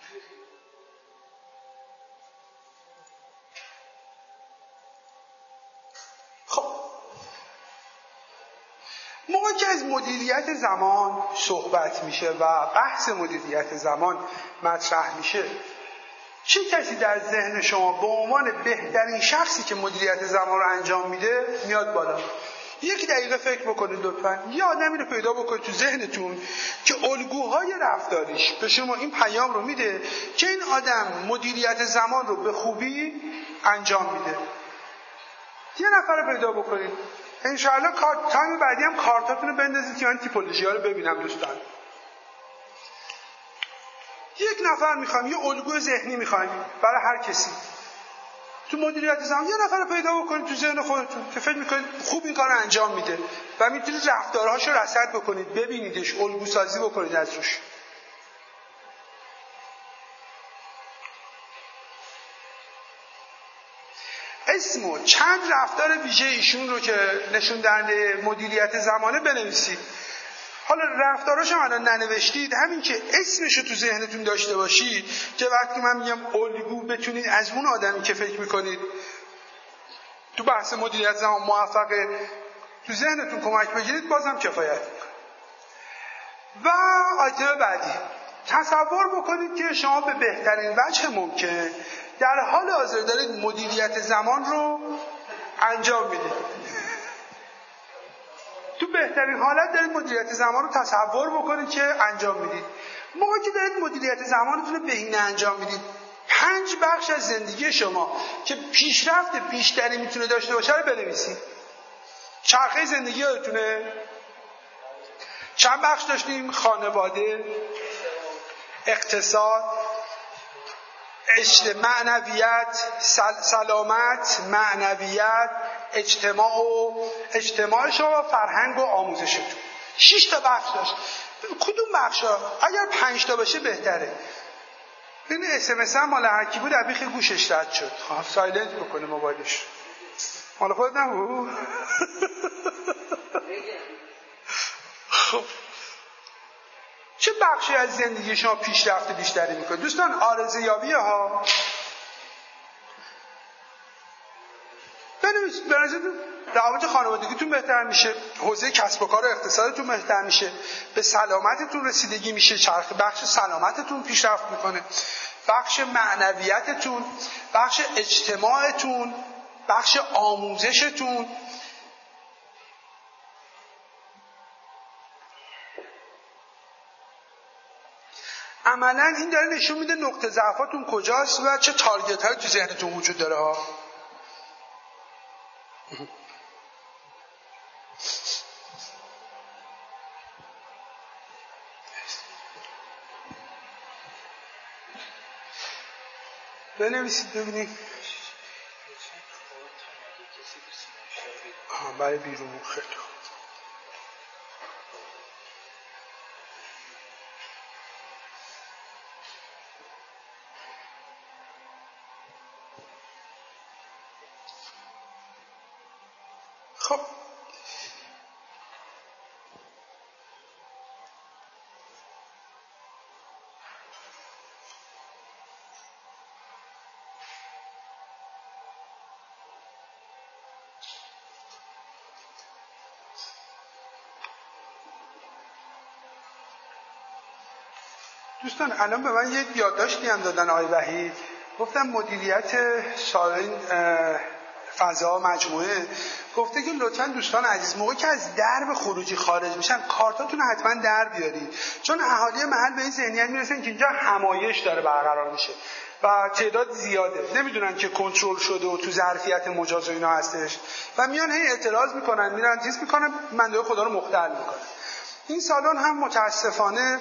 موقعی که از مدیریت زمان صحبت میشه و بحث مدیریت زمان مطرح میشه، چه کسی در ذهن شما به عنوان بهترین شخصی که مدیریت زمان رو انجام میده میاد بالا؟ یک دقیقه فکر بکنید لطفاً. یه آدمی رو پیدا بکنید تو ذهنتون که الگوهای رفتاریش به شما این پیام رو میده که این آدم مدیریت زمان رو به خوبی انجام میده. یه نفر رو پیدا بکنید. انشاءالله تایم بعدی هم کارتاتون رو بندازید که من تیپولوژی‌ها رو ببینم دوستان. یک نفر میخوام، یه الگوی ذهنی میخوایم برای هر کسی تو مدیریت زمان. یه نفر رو پیدا بکنید تو ذهن خودتون که فکر میکنید خوب این کار رو انجام میده و میتونید رفتارهاش رو رصد بکنید، ببینیدش، الگو سازی بکنید از روش. اسم و چند رفتار ویژه ایشون رو که نشون دهنده مدیریت زمانه بنویسید. حالا رفتاراش هم الان ننوشتید، همین که اسمش رو تو ذهنتون داشته باشید که وقتی من میگم الگو بتونید از اون آدمی که فکر میکنید تو بحث مدیریت زمان موفقه تو ذهنتون کمک بگیرید، بازم کفایت میکنه. و آیتم بعدی، تصور بکنید که شما به بهترین وجه ممکن در حال حاضر دارید مدیریت زمان رو انجام میدید. تو بهترین حالت دارید مدیریت زمان رو تصور بکنید که انجام میدید. موقعی که دارید مدیریت زمانتون رو بهینه انجام میدید، 5 بخش از زندگی شما که پیشرفت بیشتری میتونه داشته باشه رو بنویسید. چرخه زندگی یادتونه چند بخش داشتیم؟ خانواده، اقتصاد، معنویت، سلامت، معنویت، اجتماع شما، فرهنگ و آموزشتون. 6 تا بخش داشت. کدوم بخشا اگر 5 تا باشه بهتره؟ این SMS هم مال هر کی بود از بیخ گوشش رد شد. سایلنت بکنه موبایلش. مال خودت نبود؟ خب چه بخشی از زندگی شما پیشرفت بیشتری میکنه؟ دوستان آرزویابیه ها. بنویسید. به نظرتون روابط خانوادگیتون بهتر میشه، حوزه کسب و کار و اقتصادتون بهتر میشه، به سلامتتون رسیدگی میشه، بخش سلامتتون پیشرفت میکنه، بخش معنویتتون، بخش اجتماعتون، بخش آموزشتون. عملا این داره نشون میده نقطه ضعفاتون کجاست و چه تارگت هایی تو ذهنتون وجود داره ها. بنویسید ببینید. برای بیرون خیلی خب. دوستان الان به من یک یادداشتی هم دادن آقای وحید، گفتم مدیریت این فضا مجموعه گفته که لطفاً دوستان عزیز موقعی که از درب خروجی خارج میشن کارتاتون رو حتما در بیارید، چون اهالی محل به این ذهنیت میرسن که اینجا همایش داره برقرار میشه و تعداد زیاده، نمیدونن که کنترل شده و تو ظرفیت مجاز و اینا هستش و میان هی اعتراض میکنن، میرن چیز میکنن، بنده خدا رو مختل میکنن. این سالن هم متاسفانه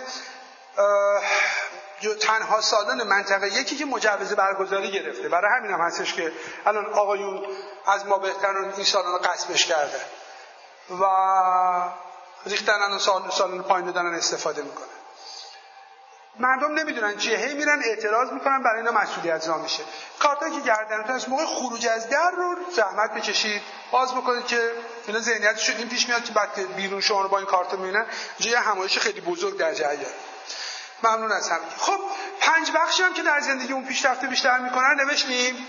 تنها سالن منطقه یکی که مجوز برگزاری گرفته، برای همین هم هستش که الان آقایون از ما بهترین این سالن رو قصبش کرده و ریختن الان سالن پایین دارن استفاده میکنن. مردم نمیدونن چیه، هی میرن اعتراض میکنن، برای اینا مسئولیت زا میشه. کارتایی که گردنتون هست موقع خروج از در رو زحمت بکشید، باز بکنید که اینا ذهنیتش این پیش میاد که بعد بیرون شما رو با این کارت میبینن جای همایش خیلی بزرگ در جریان. ممنون از همین. خب 5 بخشی هم که در زندگیمون پیشرفت بیشتر میکنن نوشتیم.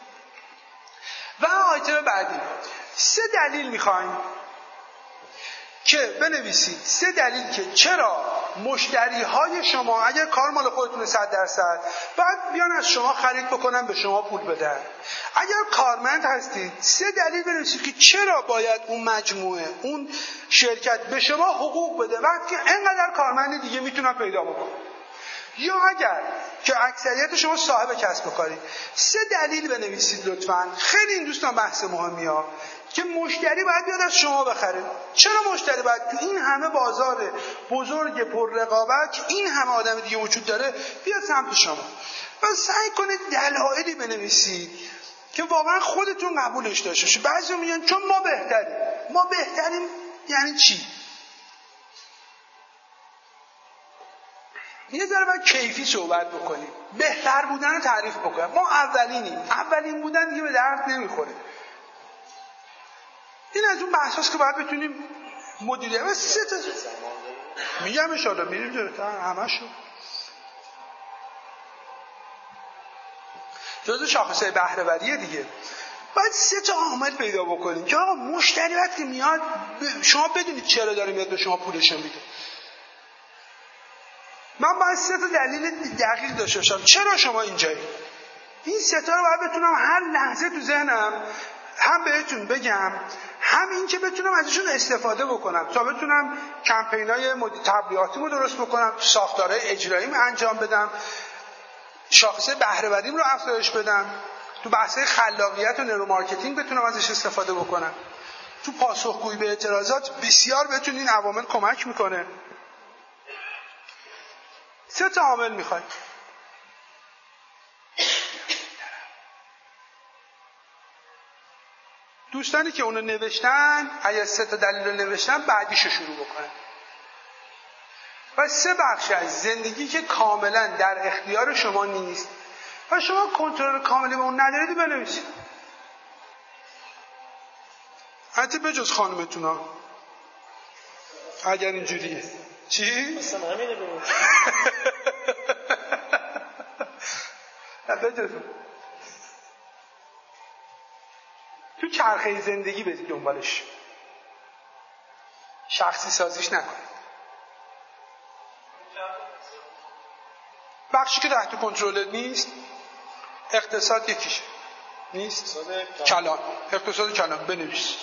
و آیتم بعدی 3 دلیل میخوایم که بنویسید، 3 دلیل که چرا مشتری های شما اگر کار مال خودتونه 100% باید بیان از شما خرید بکنن، به شما پول بدن. اگر کارمند هستید 3 دلیل بنویسید که چرا باید اون مجموعه، اون شرکت به شما حقوق بده وقتی اینقدر کارمند دیگه میتونن پیدا بکنن. یا اگر که اکثریت شما صاحب کسب و کارید 3 دلیل بنویسید لطفاً. خیلی این دوستان بحث مهمی ها که مشتری باید بیاد از شما بخره. چرا مشتری باید تو این همه بازار بزرگ پر رقابت که این همه آدم دیگه وجود داره بیاد سمت شما؟ و سعی کنید دلایلی بنویسید که واقعا خودتون قبولش داشته باشید. بعضی میگن چون ما بهتریم. ما بهتریم یعنی چی؟ یه ذره باید کیفی صحبت بکنیم. بهتر بودن رو تعریف بکنیم. ما اولینیم. اولین بودن دیگه به درد نمیخوره. این از اون بحثاست که باید بتونیم مدیریت. و 3 تا میگم ان شاءالله میریم جلوتر همشون. جزء شاخصهای بهره وریه دیگه. باید 3 تا عامل پیدا بکنیم که آقا مشتری وقتی میاد شما بدونید چرا داره میاد به شما پولش میده. من باید 3 تا دلیل دقیق داشته باشم چرا شما اینجایی. این 3 تا رو باید بتونم هر لحظه تو ذهنم هم بهتون بگم، هم این که بتونم ازشون استفاده بکنم تا بتونم کمپینای تبلیغاتیمو درست بکنم، ساختارهای اجراییم انجام بدم، شاخصه بهره وریم رو افزایش بدم، تو بحث‌های خلاقیت و نرو مارکتینگ بتونم ازش استفاده بکنم، تو پاسخگویی به اعتراضات بسیار بتونین این عوامل کمک میکنه. 3 تا عامل میخوای. دوستانی که اونو نوشتن اگه 3 تا دلیل رو نوشتن بعدیشو شروع بکنن. و 3 بخش از زندگی که کاملا در اختیار شما نیست و شما کنترل کاملی به اون ندارید بنویسید. حتی بجز خانمتون ها اگر اینجوریه. چی؟ مثلا همینه ببین. بجز تو چرخه زندگی برید دنبالش، شخصی سازیش نکنید. بخشی که تحت کنترل نیست، اقتصاد یکیشه نیست، کلان، اقتصاد کلان بنویس.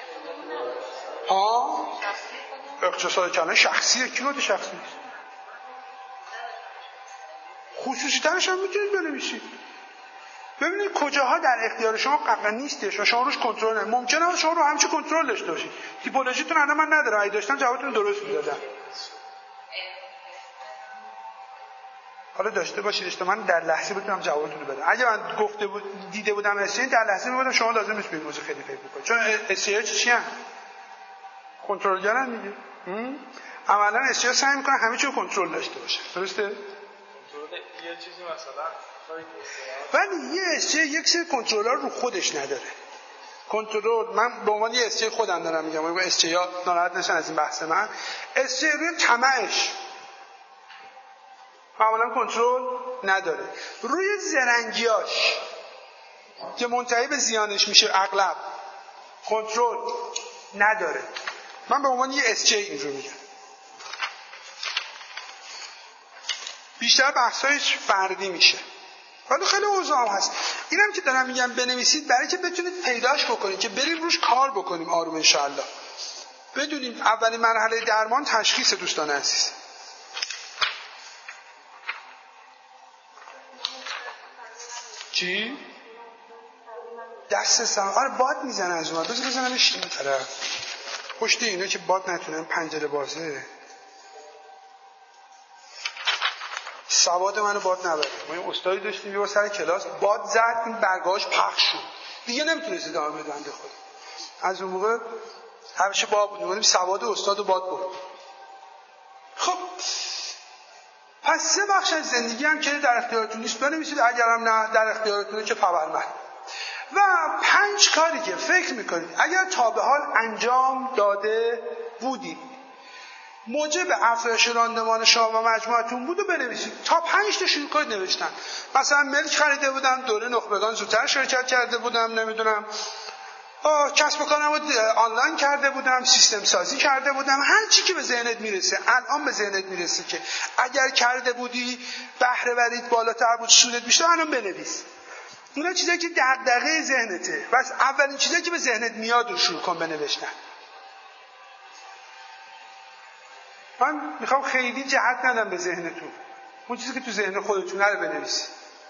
ها اقتصاد کلان شخصیه. کی بود شخصی نیست؟ خصوصی ترش هم میتونید بنویسید. ببینید کجاها در اختیار شما قطعا نیستش و شما روش کنترل نمی‌کنید. ممکنه شما رو همچین کنترل داشته باشید. تیپولوژیتون الان من ندارم، اگه داشتم جوابتون درست میدادم. حالا داشته باشید من در لحظه بتونم جوابتون رو بدم. اگه من گفته بود دیده بودم اسین در لحظه میگفتم شما لازم نیست به این موضوع خیلی فکر بکنید، چون اسیا چی ان؟ کنترلگرن دیگه. عملاً اسیا سعی میکنه همه چی رو کنترل داشته باشه. درسته؟ کنترل یه چیزی مثلا ولی یه اسیا یک سری کنترلر رو خودش نداره. کنترل من به عنوان یه اسیا خودم دارم میگم، اون اسیا ناراحت نشن از این بحث من. اسیا روی طمعش معمولا کنترل نداره. روی زرنگیاش که منتهی به زیانش میشه اغلب کنترل نداره. من به عنوان یه اس جی اینجور میگم. بیشتر بحثایش فردی میشه. ولی خیلی اوضاع هست. اینم که دارم میگم بنویسید برای که بتونید پیداش بکنید که بریم روش کار بکنیم آروم انشاءالله. بدونیم اولین مرحله درمان تشخیص دوستان عزیز. چی؟ دست سم. آره باد میزنه از اون. بزنمش این طرف. پشت اینا که باد نتونه، پنجره بازه. سواد منو باد نبره. ما یه استادی داشتیم یه سر کلاس باد زد، این برگاهاش پخش شد. دیگه نمیتونست ادامه بده خود. از اون موقع همیشه باد بودیم. سواد استاد باد برد. خب پس 3 بخش از زندگی هم که در اختیارتون نیست بنویسید، اگرم نه در اختیارتونه که فورمن. و 5 کاری که فکر میکنید اگر تا به حال انجام داده بودید موجب افزایش راندمان شما و مجموعتون بود و بنویسید. تا 5 تا شروع کنید نوشتن. مثلا ملک خریده بودم، دوره نخبگان زودتر شرکت کرده بودم، نمیدونم کسب و کارم رو آنلاین کرده بودم، سیستم سازی کرده بودم، هر چی که به ذهنت میرسه. الان به ذهنت میرسه که اگر کرده بودی بهره وریت بالاتر بود، سودت بیشتر، الان بنویس. اینا چیزایی که دغدغه ذهنته. بس اولین چیزایی که به ذهنت میاد رو شروع کن بنوشتن. من میخوام خیلی جهت ندم به ذهنتون. اون چیزی که تو ذهن خودتونه رو بنویسی.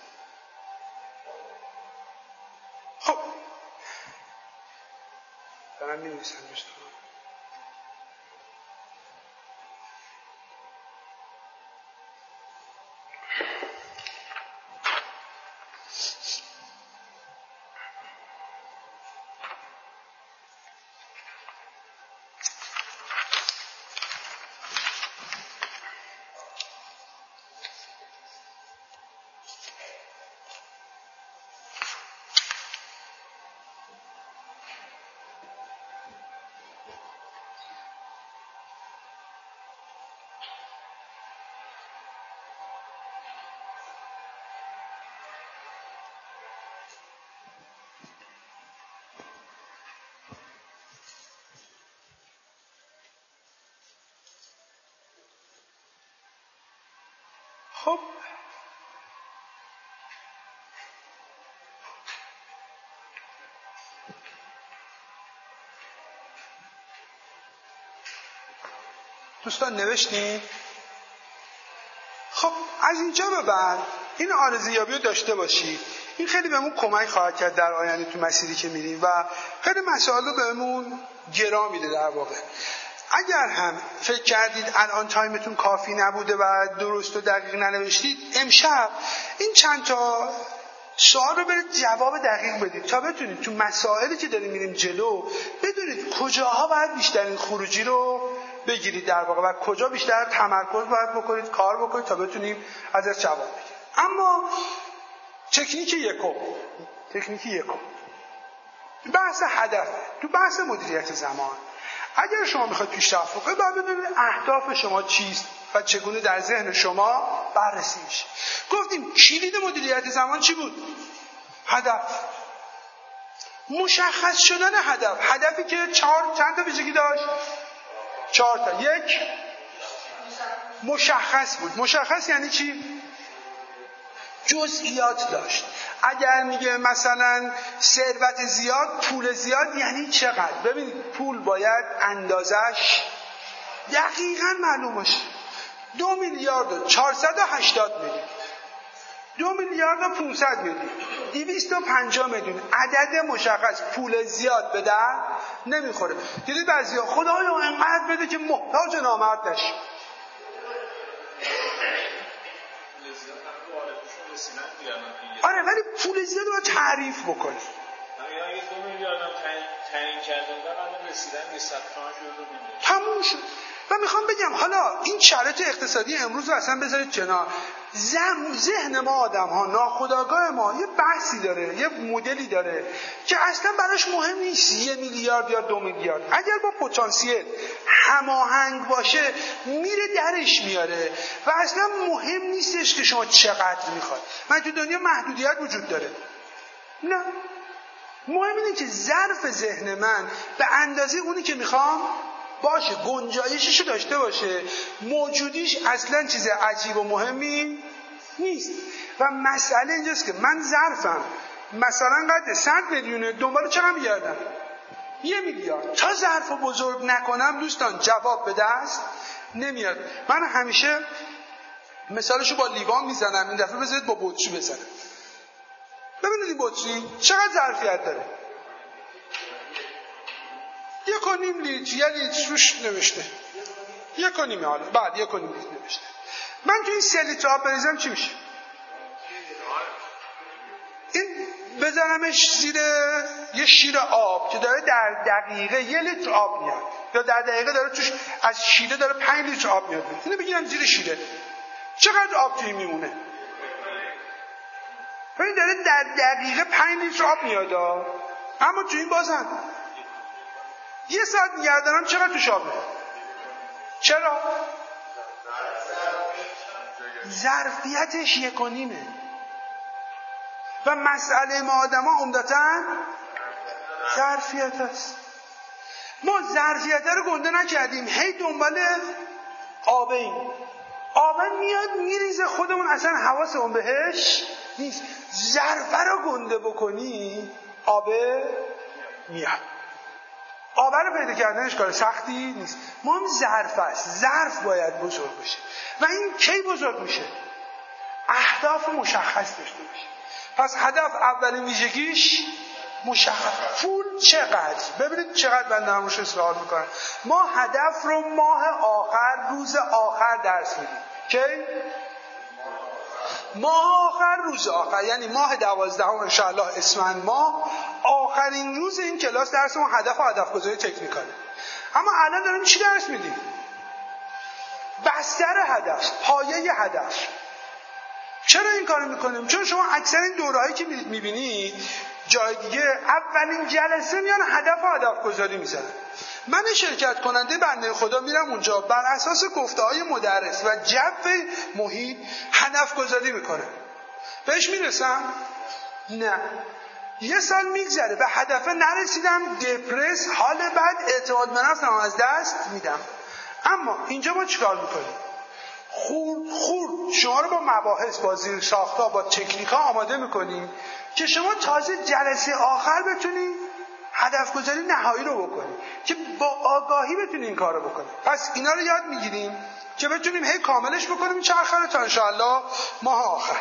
خب دارم می‌نویسم دوستان. خب دوستان نوشتین؟ خب از اینجا به بعد این آرزویابی رو داشته باشید. این خیلی بهمون کمک خواهد کرد در آینده تو مسیری که میریم و خیلی مسائل رو بهمون گرا میده. در واقع اگر هم فکر کردید الان تایمتون کافی نبوده و درست و دقیق ننوشتید، امشب این چند تا سوال رو برید جواب دقیق بدید تا بتونید تو مسائلی که داریم میریم جلو بدونید کجاها باید بیشترین خروجی رو بگیرید در واقع و کجا بیشتر تمرکز باید بکنید، کار بکنید تا بتونیم ازش جواب بگیریم. اما تکنیک یکم بحث هدف. تو بحث مدیریت زمان اگر شما میخواید پیشرفت بکنید باید بدونید اهداف شما چیست و چگونه در ذهن شما بررسی میشه. گفتیم کلید مدیریت زمان چی بود؟ هدف. مشخص شدن هدفی که چند تا ویژگی داشت؟ 4 تا. یک مشخص بود. مشخص یعنی چی؟ جزئیات داشت. اگر میگه مثلا ثروت زیاد، پول زیاد یعنی چقدر؟ ببینید پول باید اندازش دقیقاً معلوم باشه. 2 میلیارد و 480 میلیون، 2 میلیارد و 500 میلیون، 250 میلیون، عدد مشخص. پول زیاد به در نمیخوره. دیدید بعضیا خدایا انقدر بده که محتاج نامرد نشه. آره ولی پول زیاد رو تعریف بکنی. اگه 2 میلیارد هم تعیین کردن اما رسیدن به 100 تومن شده تموم شد. و میخوام بگم حالا این شرایط اقتصادی امروز رو اصلا بذارید کنار. ذهن ما آدم ها، ناخودآگاه ما یه بحثی داره، یه مدلی داره که اصلا براش مهم نیست 1 میلیارد یا 2 میلیارد. اگر با پتانسیل هماهنگ باشه میره درش میاره و اصلا مهم نیستش که شما چقدر میخواد. من تو دنیا محدودیت وجود داره. نه، مهم اینه که ظرف ذهن من به اندازه اونی که میخوام باشه، گنجایششو داشته باشه، موجودیش اصلا چیز عجیب و مهمی نیست. و مسئله اینجاست که من ظرفم مثلا قد 100 میلیونه، دنبال چقدر میگردم؟ 1 میلیارد. تا ظرفو بزرگ نکنم دوستان جواب به دست نمیاد. من همیشه مثالشو با لیوان میزنم، این دفعه بذارید با بطری بزنم. ببینید این بطری چقدر ظرفیت داره. 1.5 لیتر، 1 لیتر روش نوشته 1.5 حالا بعد 1.5 لیتر نوشته. من تو این 3 لیتر آب بریزم چی میشه؟ این بزنمش زیر یه شیر آب که داره در دقیقه 1 لیتر آب میاد، یا در دقیقه داره توش از شیره داره 5 لیتر آب میاد، اینو بگیرم زیر شیره چقدر آب توی میمونه؟ ببین داره در دقیقه 5 لیتر آب میاد اما تو این بازم 1 ساعت نگه دارم چقدر توش آب میاد؟ چرا؟ ظرفیتش 1.5 و مسئله ما آدم ها عمدتاً ظرفیت است. ما ظرفیت رو گنده نکردیم، هی دنبال آبیم. آب میاد میریزه، خودمون اصلا حواسمون بهش نیست. ظرف رو گنده بکنی آب میاد. آب رو پیدا کردنش کار سختی نیست. ما هم ظرف است. ظرف باید بزرگ بشه. و این کی بزرگ میشه؟ اهداف مشخص داشته باشه. پس هدف اولین ویژگیش مشخص. پول چقدر؟ ببینید چقدر من دارم روش اصلاحات میکنم. ما هدف رو ماه آخر، روز آخر درس میدیم. کی؟ ماه آخر، روز آخر، یعنی ماه 12 انشاءالله اسفند ماه، آخرین روز این کلاس درس ما هدف و هدف گذاری تکنیکاله. اما الان داریم چی درس میدیم؟ بستر هدف، پایه هدف. چرا این کارو میکنیم؟ چون شما اکثر این دورهایی که میبینید جای دیگه اولین جلسه میان هدف و هدف گذاری میزنن. من شرکت کننده بنده خدا میرم اونجا بر اساس گفته‌های مدرس و جو محیط هدف گذاری میکنم. بهش میرسم؟ نه. یه سال میگذره به هدف نرسیدم، دپرس، حال بد، اعتماد به نفسم از دست میدم. اما اینجا ما چیکار میکنیم؟ خورد شما رو با مباحث، با زیر ساخت‌ها، با تکنیک‌ها آماده میکنیم که شما تازه جلسه آخر بتونید هدف گذاری نهایی رو بکنید، که با آگاهی بتونید این کار رو بکنید. پس اینا رو یاد میگیریم که بتونیم هی کاملش بکنیم چرخه تا انشاءالله ماه آخر.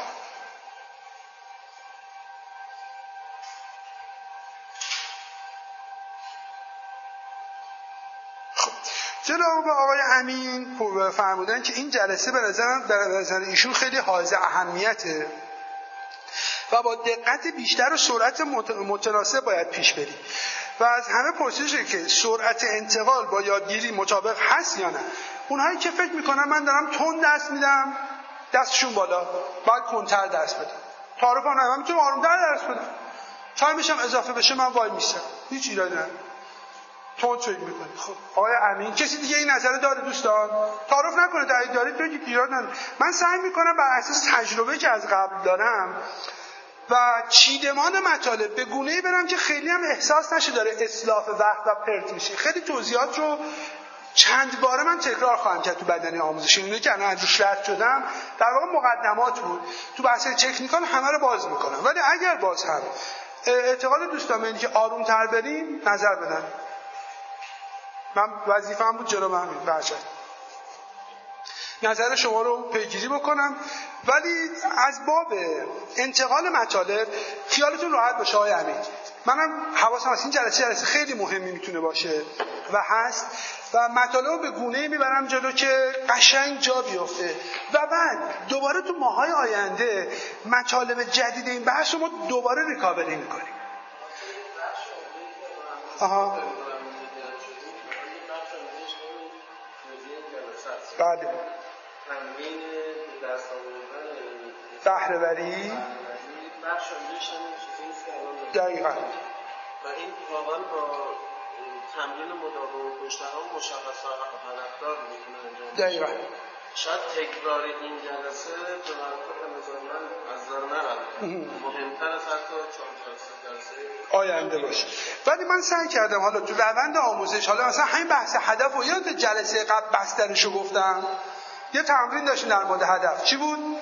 جناب آقای امین فرمودن که این جلسه به نظر ایشون خیلی حائز اهمیته و با دقت بیشتر و سرعت متناسب باید پیش بریم و از همه پرسیده که سرعت انتقال با یادگیری مطابق هست یا نه. اونهایی که فکر میکنن من دارم تند درس میدم دستشون بالا، باید کنتر درس بدم. تعارف هم من میتونم آرومتر درس بدم، تایمش هم اضافه بشه من وای میستم، هیچ ایرادی نداره. تون فکر میکنید. خب آقای امین کسی دیگه این نظر داره دوستان؟ تعارف نکنه، اگه دارید بگید، ایراد نداره. من سعی میکنم بر اساس تجربه که از قبل دارم و چیدمان مطالب به گونه‌ای برم که خیلی هم احساس نشه داره اسلاف وقت و پرت میشه. خیلی توضیحات رو چند باره من تکرار خواهم کرد تو بدنه آموزشی. اینو که الان روش رد شدم در واقع مقدمات بود. تو بحث تکنیکال همه رو باز میکنم، ولی اگر باز هم اعتقاد دوستان اینه که آرومتر بریم نظر بدن. من وظیفه‌ام بود جلو همین بچه نظر شما رو پیگیری بکنم، ولی از باب انتقال مطالب خیالتون راحت باشه آقای امین. منم حواسم هست این جلسه خیلی مهمی میتونه باشه و هست و مطالب رو به گونه‌ای میبرم جلو که قشنگ جا بیفته و بعد دوباره تو ماهای آینده مطالب جدید این بحث رو ما دوباره ریکاوری میکنیم. آها بله. تمرین دست آوردن بهره‌وری دقیقاً و این واقعا با تمرین مداوم پشت هم مشخص و هدفدار میتونه انجام بشه. دقیقاً شاید تکرار این جلسه به نظر من از نظر من مهمتر از حتی 4 جلسه آینده باشه. ولی من سعی کردم حالا تو روند آموزش، حالا مثلا همین بحث هدف و یاد جلسه قبل بسترشو گفتم، یه تمرین داشتیم در مورد هدف. چی بود؟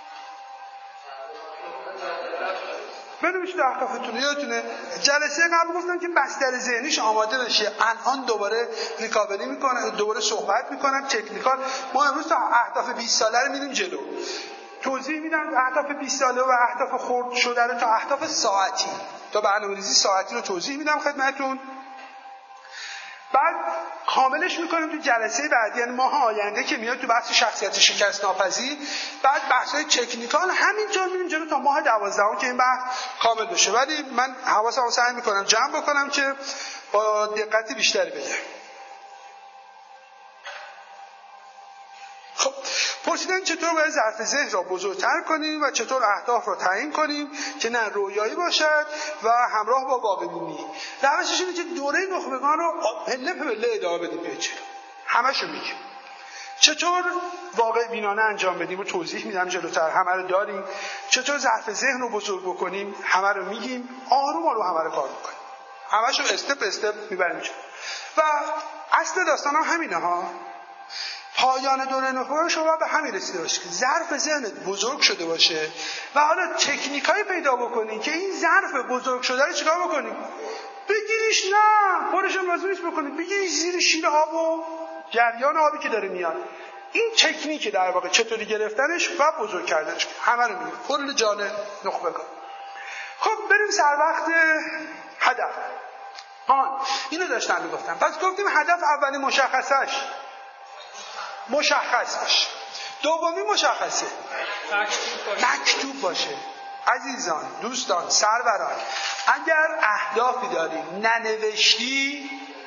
بنویسید اهدافتون. یادتونه جلسه قبل گفتم که بستر ذهنیش آماده بشه. الان دوباره ریکاوری میکنم، دوباره صحبت میکنم تکنیکال. ما امروز تا اهداف 20 ساله رو میریم جلو، توضیح میدم اهداف 20 ساله و اهداف خرد شده رو تا اهداف ساعتی، تا برنامه‌ریزی ساعتی رو توضیح میدم خدمتتون. بعد کاملش میکنیم تو جلسه بعدی، یعنی ماه آینده که میاد تو بحث شخصیت شکست ناپذیر. بعد بحث‌های تکنیکال همینطور میریم جلو تا ماه 12 که این بحث کامل بشه. ولی من حواسمو سعی میکنم جمع بکنم که با دقت بیشتری بگم. خب پرسیدن چطور باید ظرف ذهن را بزرگتر کنیم و چطور اهداف را تعیین کنیم که نه رویایی باشد و همراه با واقع بینی. روشش اینه که دوره نخبگان رو پله به پله ادامه بدیم پیچ. همشو میگیم. چطور واقع بینانه انجام بدیم و توضیح میدم جلوتر. همه رو داریم. چطور ظرف ذهن رو بزرگ بکنیم، همه رو میگیم. آروم آروم همه رو کار میکنیم، همه‌شو استپ استپ میبریم جلو. و اصل داستان هم همینه ها. پایان دوره نخبه شما به همین رسیده باشه که ظرف ذهنت بزرگ شده باشه و حالا تکنیکایی پیدا بکنی که این ظرف بزرگ شده رو چیکار بکنی؟ بگیریش، نه خودشون لازم نیست بکنی، بگیریش زیر شیر آب و جریان آبی که داره میاد. این تکنیک در واقع چطوری گرفتنش و بزرگ کردنش، همه رو میگیم کل جان نخبگان. خب بریم سر وقت هدف. اینو داشتم میگفتم. پس گفتیم هدف اولی مشخص باشه. دومی مشخصه مکتوب باشه. عزیزان، دوستان، سروران، اگر اهدافی داری ننوشتی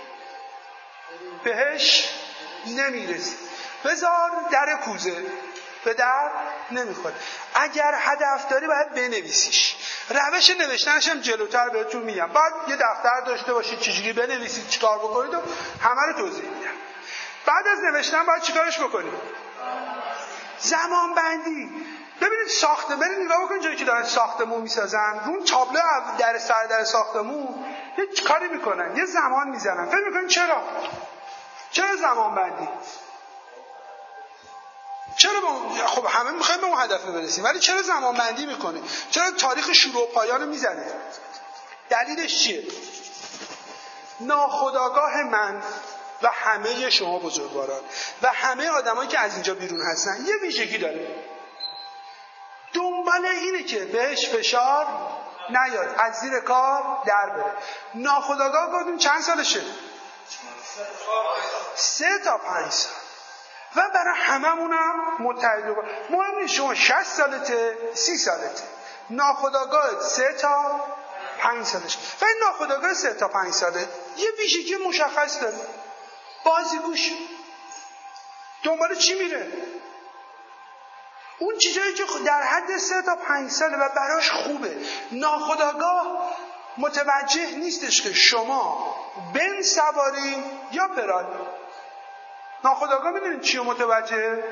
بهش نمیرسی. بذار در کوزه، به در نمیخوره. اگر هدف داری باید بنویسیش. روش نوشتنش هم جلوتر بهتون میگم. باید یه دفتر داشته باشید چجوری بنویسید، چیکار بکنید و همه رو توضیح میدم. بعد از نوشتن باید چیکارش بکنید؟ زمان بندی. ببینید برید نگاه بکنید جایی که دارن ساختمون میسازن، اون تابلو در ساختمون یه کاری میکنن، یه زمان میزنن. فکر میکنید چرا زمان بندی؟ خب همه میخوایم به اون هدف برسیم، ولی چرا زمان بندی میکنه؟ چرا تاریخ شروع و پایان رو میزنه؟ دلیلش چیه؟ ناخودآگاه من و همه شما بزرگواران و همه آدمایی که از اینجا بیرون هستن یه ویژگی داره. دنبال اینه که بهش فشار نیاد، از زیر کار در بره. ناخودآگاه گفتیم چند سالشه؟ 3 تا 5 سال. و برای هممونم متحد مهم نیست شما 60 سالته 30 سالته، ناخودآگاه 3 تا 5 سالش. و این ناخودآگاه 3 تا 5 ساله یه ویژگی مشخص داره. بازیگوش دنبال چی میره؟ اون چیزایی که در حد 3 تا 5 ساله و براش خوبه. ناخودآگاه متوجه نیستش که شما بن سواری یا پرال. ناخودآگاه میدونید چی رو متوجه؟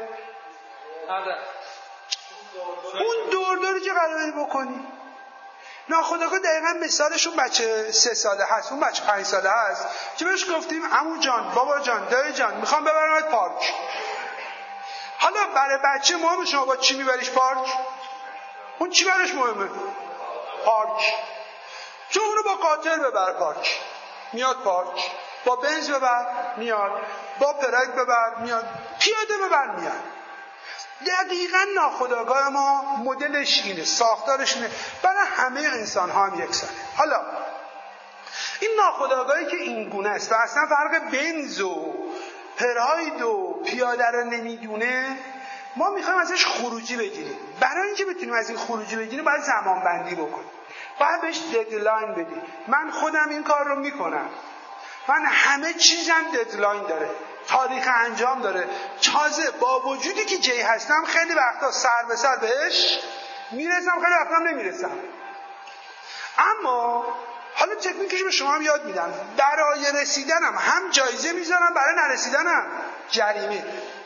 اون دورداری که قراره بکنی. ناخودآگاه دقیقا مثالشون بچه 3 ساله هست، اون بچه 5 ساله هست که بهش گفتیم عمو جان، بابا جان، دایی جان، میخوام ببرمت پارک. حالا برای بچه مهمه شما با چی میبریش پارک؟ اون چی براش مهمه؟ پارک. چون اونو با قاطر ببر پارک، میاد پارک. با بنز ببر میاد، با پرک ببر میاد، پیاده ببر میاد. دقیقا ناخودآگاه ما مدلش اینه، ساختارش اینه. برای همه انسان ها هم یکسانه. حالا این ناخودآگاهی که این گونه است و اصلا فرق بنز و پراید و پیاده رو نمیدونه، ما میخوایم ازش خروجی بگیریم. برای اینکه بتونیم از این خروجی بگیریم باید زمان بندی بکنیم، باید بهش ددلاین بدیم. من خودم این کار رو میکنم، من همه چیزم ددلاین داره، تاریخ انجام داره. تازه با وجودی که جی هستم خیلی وقتا سر به سر بهش میرسم، خیلی وقتا نمیرسم. اما حالا تکنیکش به شما هم یاد میدم. برای رسیدنم هم جایزه میذارم، برای نرسیدنم جریمه.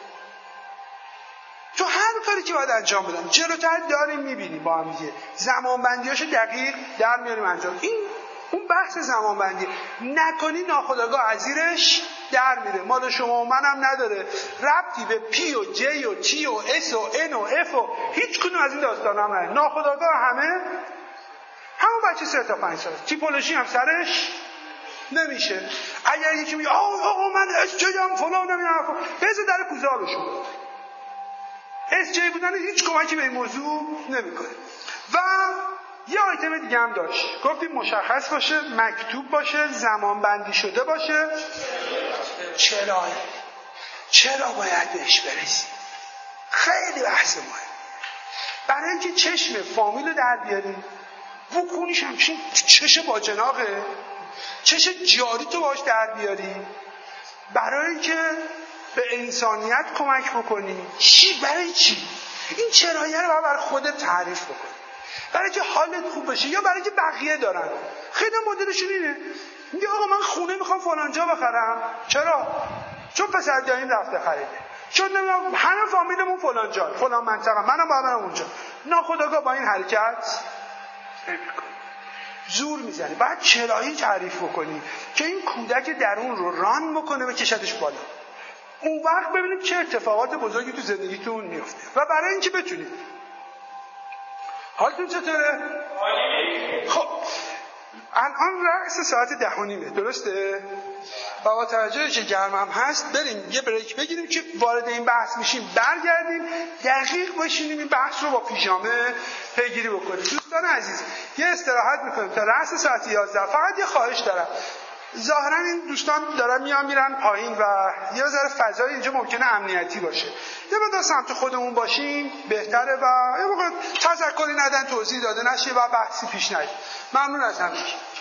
تو هر کاری که باید انجام بدم جلوتر داریم میبینیم با هم دیگه زمان بندیاشو دقیق در میاریم انجام. این اون بحث زمان بندی نکنی ناخودآگاه از زیرش در میره. مال شما و منم نداره، ربطی به پی و جی و تی و اس و ان و اف و هیچ کدوم از این داستانا هم نداره. ناخودآگاه همون بچه 3 تا 5 ساله. تیپولوژی هم سرش نمیشه. اگر یکی میگه آقا من اس جی ام فلان نمیدونم، بذار در کوزه بشون. اس جی بودن هیچ کمکی به این موضوع نمیکنه. و یه آیتم دیگه هم داشت، گفتیم مشخص باشه، مکتوب باشه، زمان بندی شده باشه. چرا باید بهش برسیم؟ خیلی بحث مهم. برای اینکه چشم فامیل رو در بیاریم، بکنیش همچین چش باجناقه، چش جاری تو باش در بیاری، برای اینکه به انسانیت کمک بکنی. برای چی؟ این چرایه رو برای خودت تعریف بکنی، برای که حالت خوب بشه یا برای که بقیه دارن. خیلی مدلشون اینه، میگه آقا من خونه میخوام فلان جا بخرم. چرا؟ چون پسر داییم رفته خریده. چون نمیدونم همه فامیلمون فلان جا، فلان منطقه، منم باید برم اونجا. ناخودآگاه با این حرکت نمی‌کنی، زور میزنی. بعد چرایی تعریف بکنی که این کودک درون رو ران بکنه و کشتش بالا. اون وقت ببینید چه اتفاقات بزرگی تو زندگیتون میفته. و برای اینکه بتونید حالتون چطوره؟ خب الان رقص ساعت 10:30 درسته؟ و با توجه که گرمم هست بریم یه بریک بگیریم که وارد این بحث میشیم، برگردیم دقیق بشینیم این بحث رو با پیژامه پیگیری بکنیم. دوستان عزیز یه استراحت میکنیم تا رقص ساعت 11. فقط یه خواهش دارم، ظاهرا این دوستان دارن میرن پایین و یه ذره فضای اینجا ممکنه امنیتی باشه، یه مقدار سمت خودمون باشیم بهتره و یه موقع تذکری ندن توضیح داده نشه و بحثی پیش نیاد. ممنون از همگی.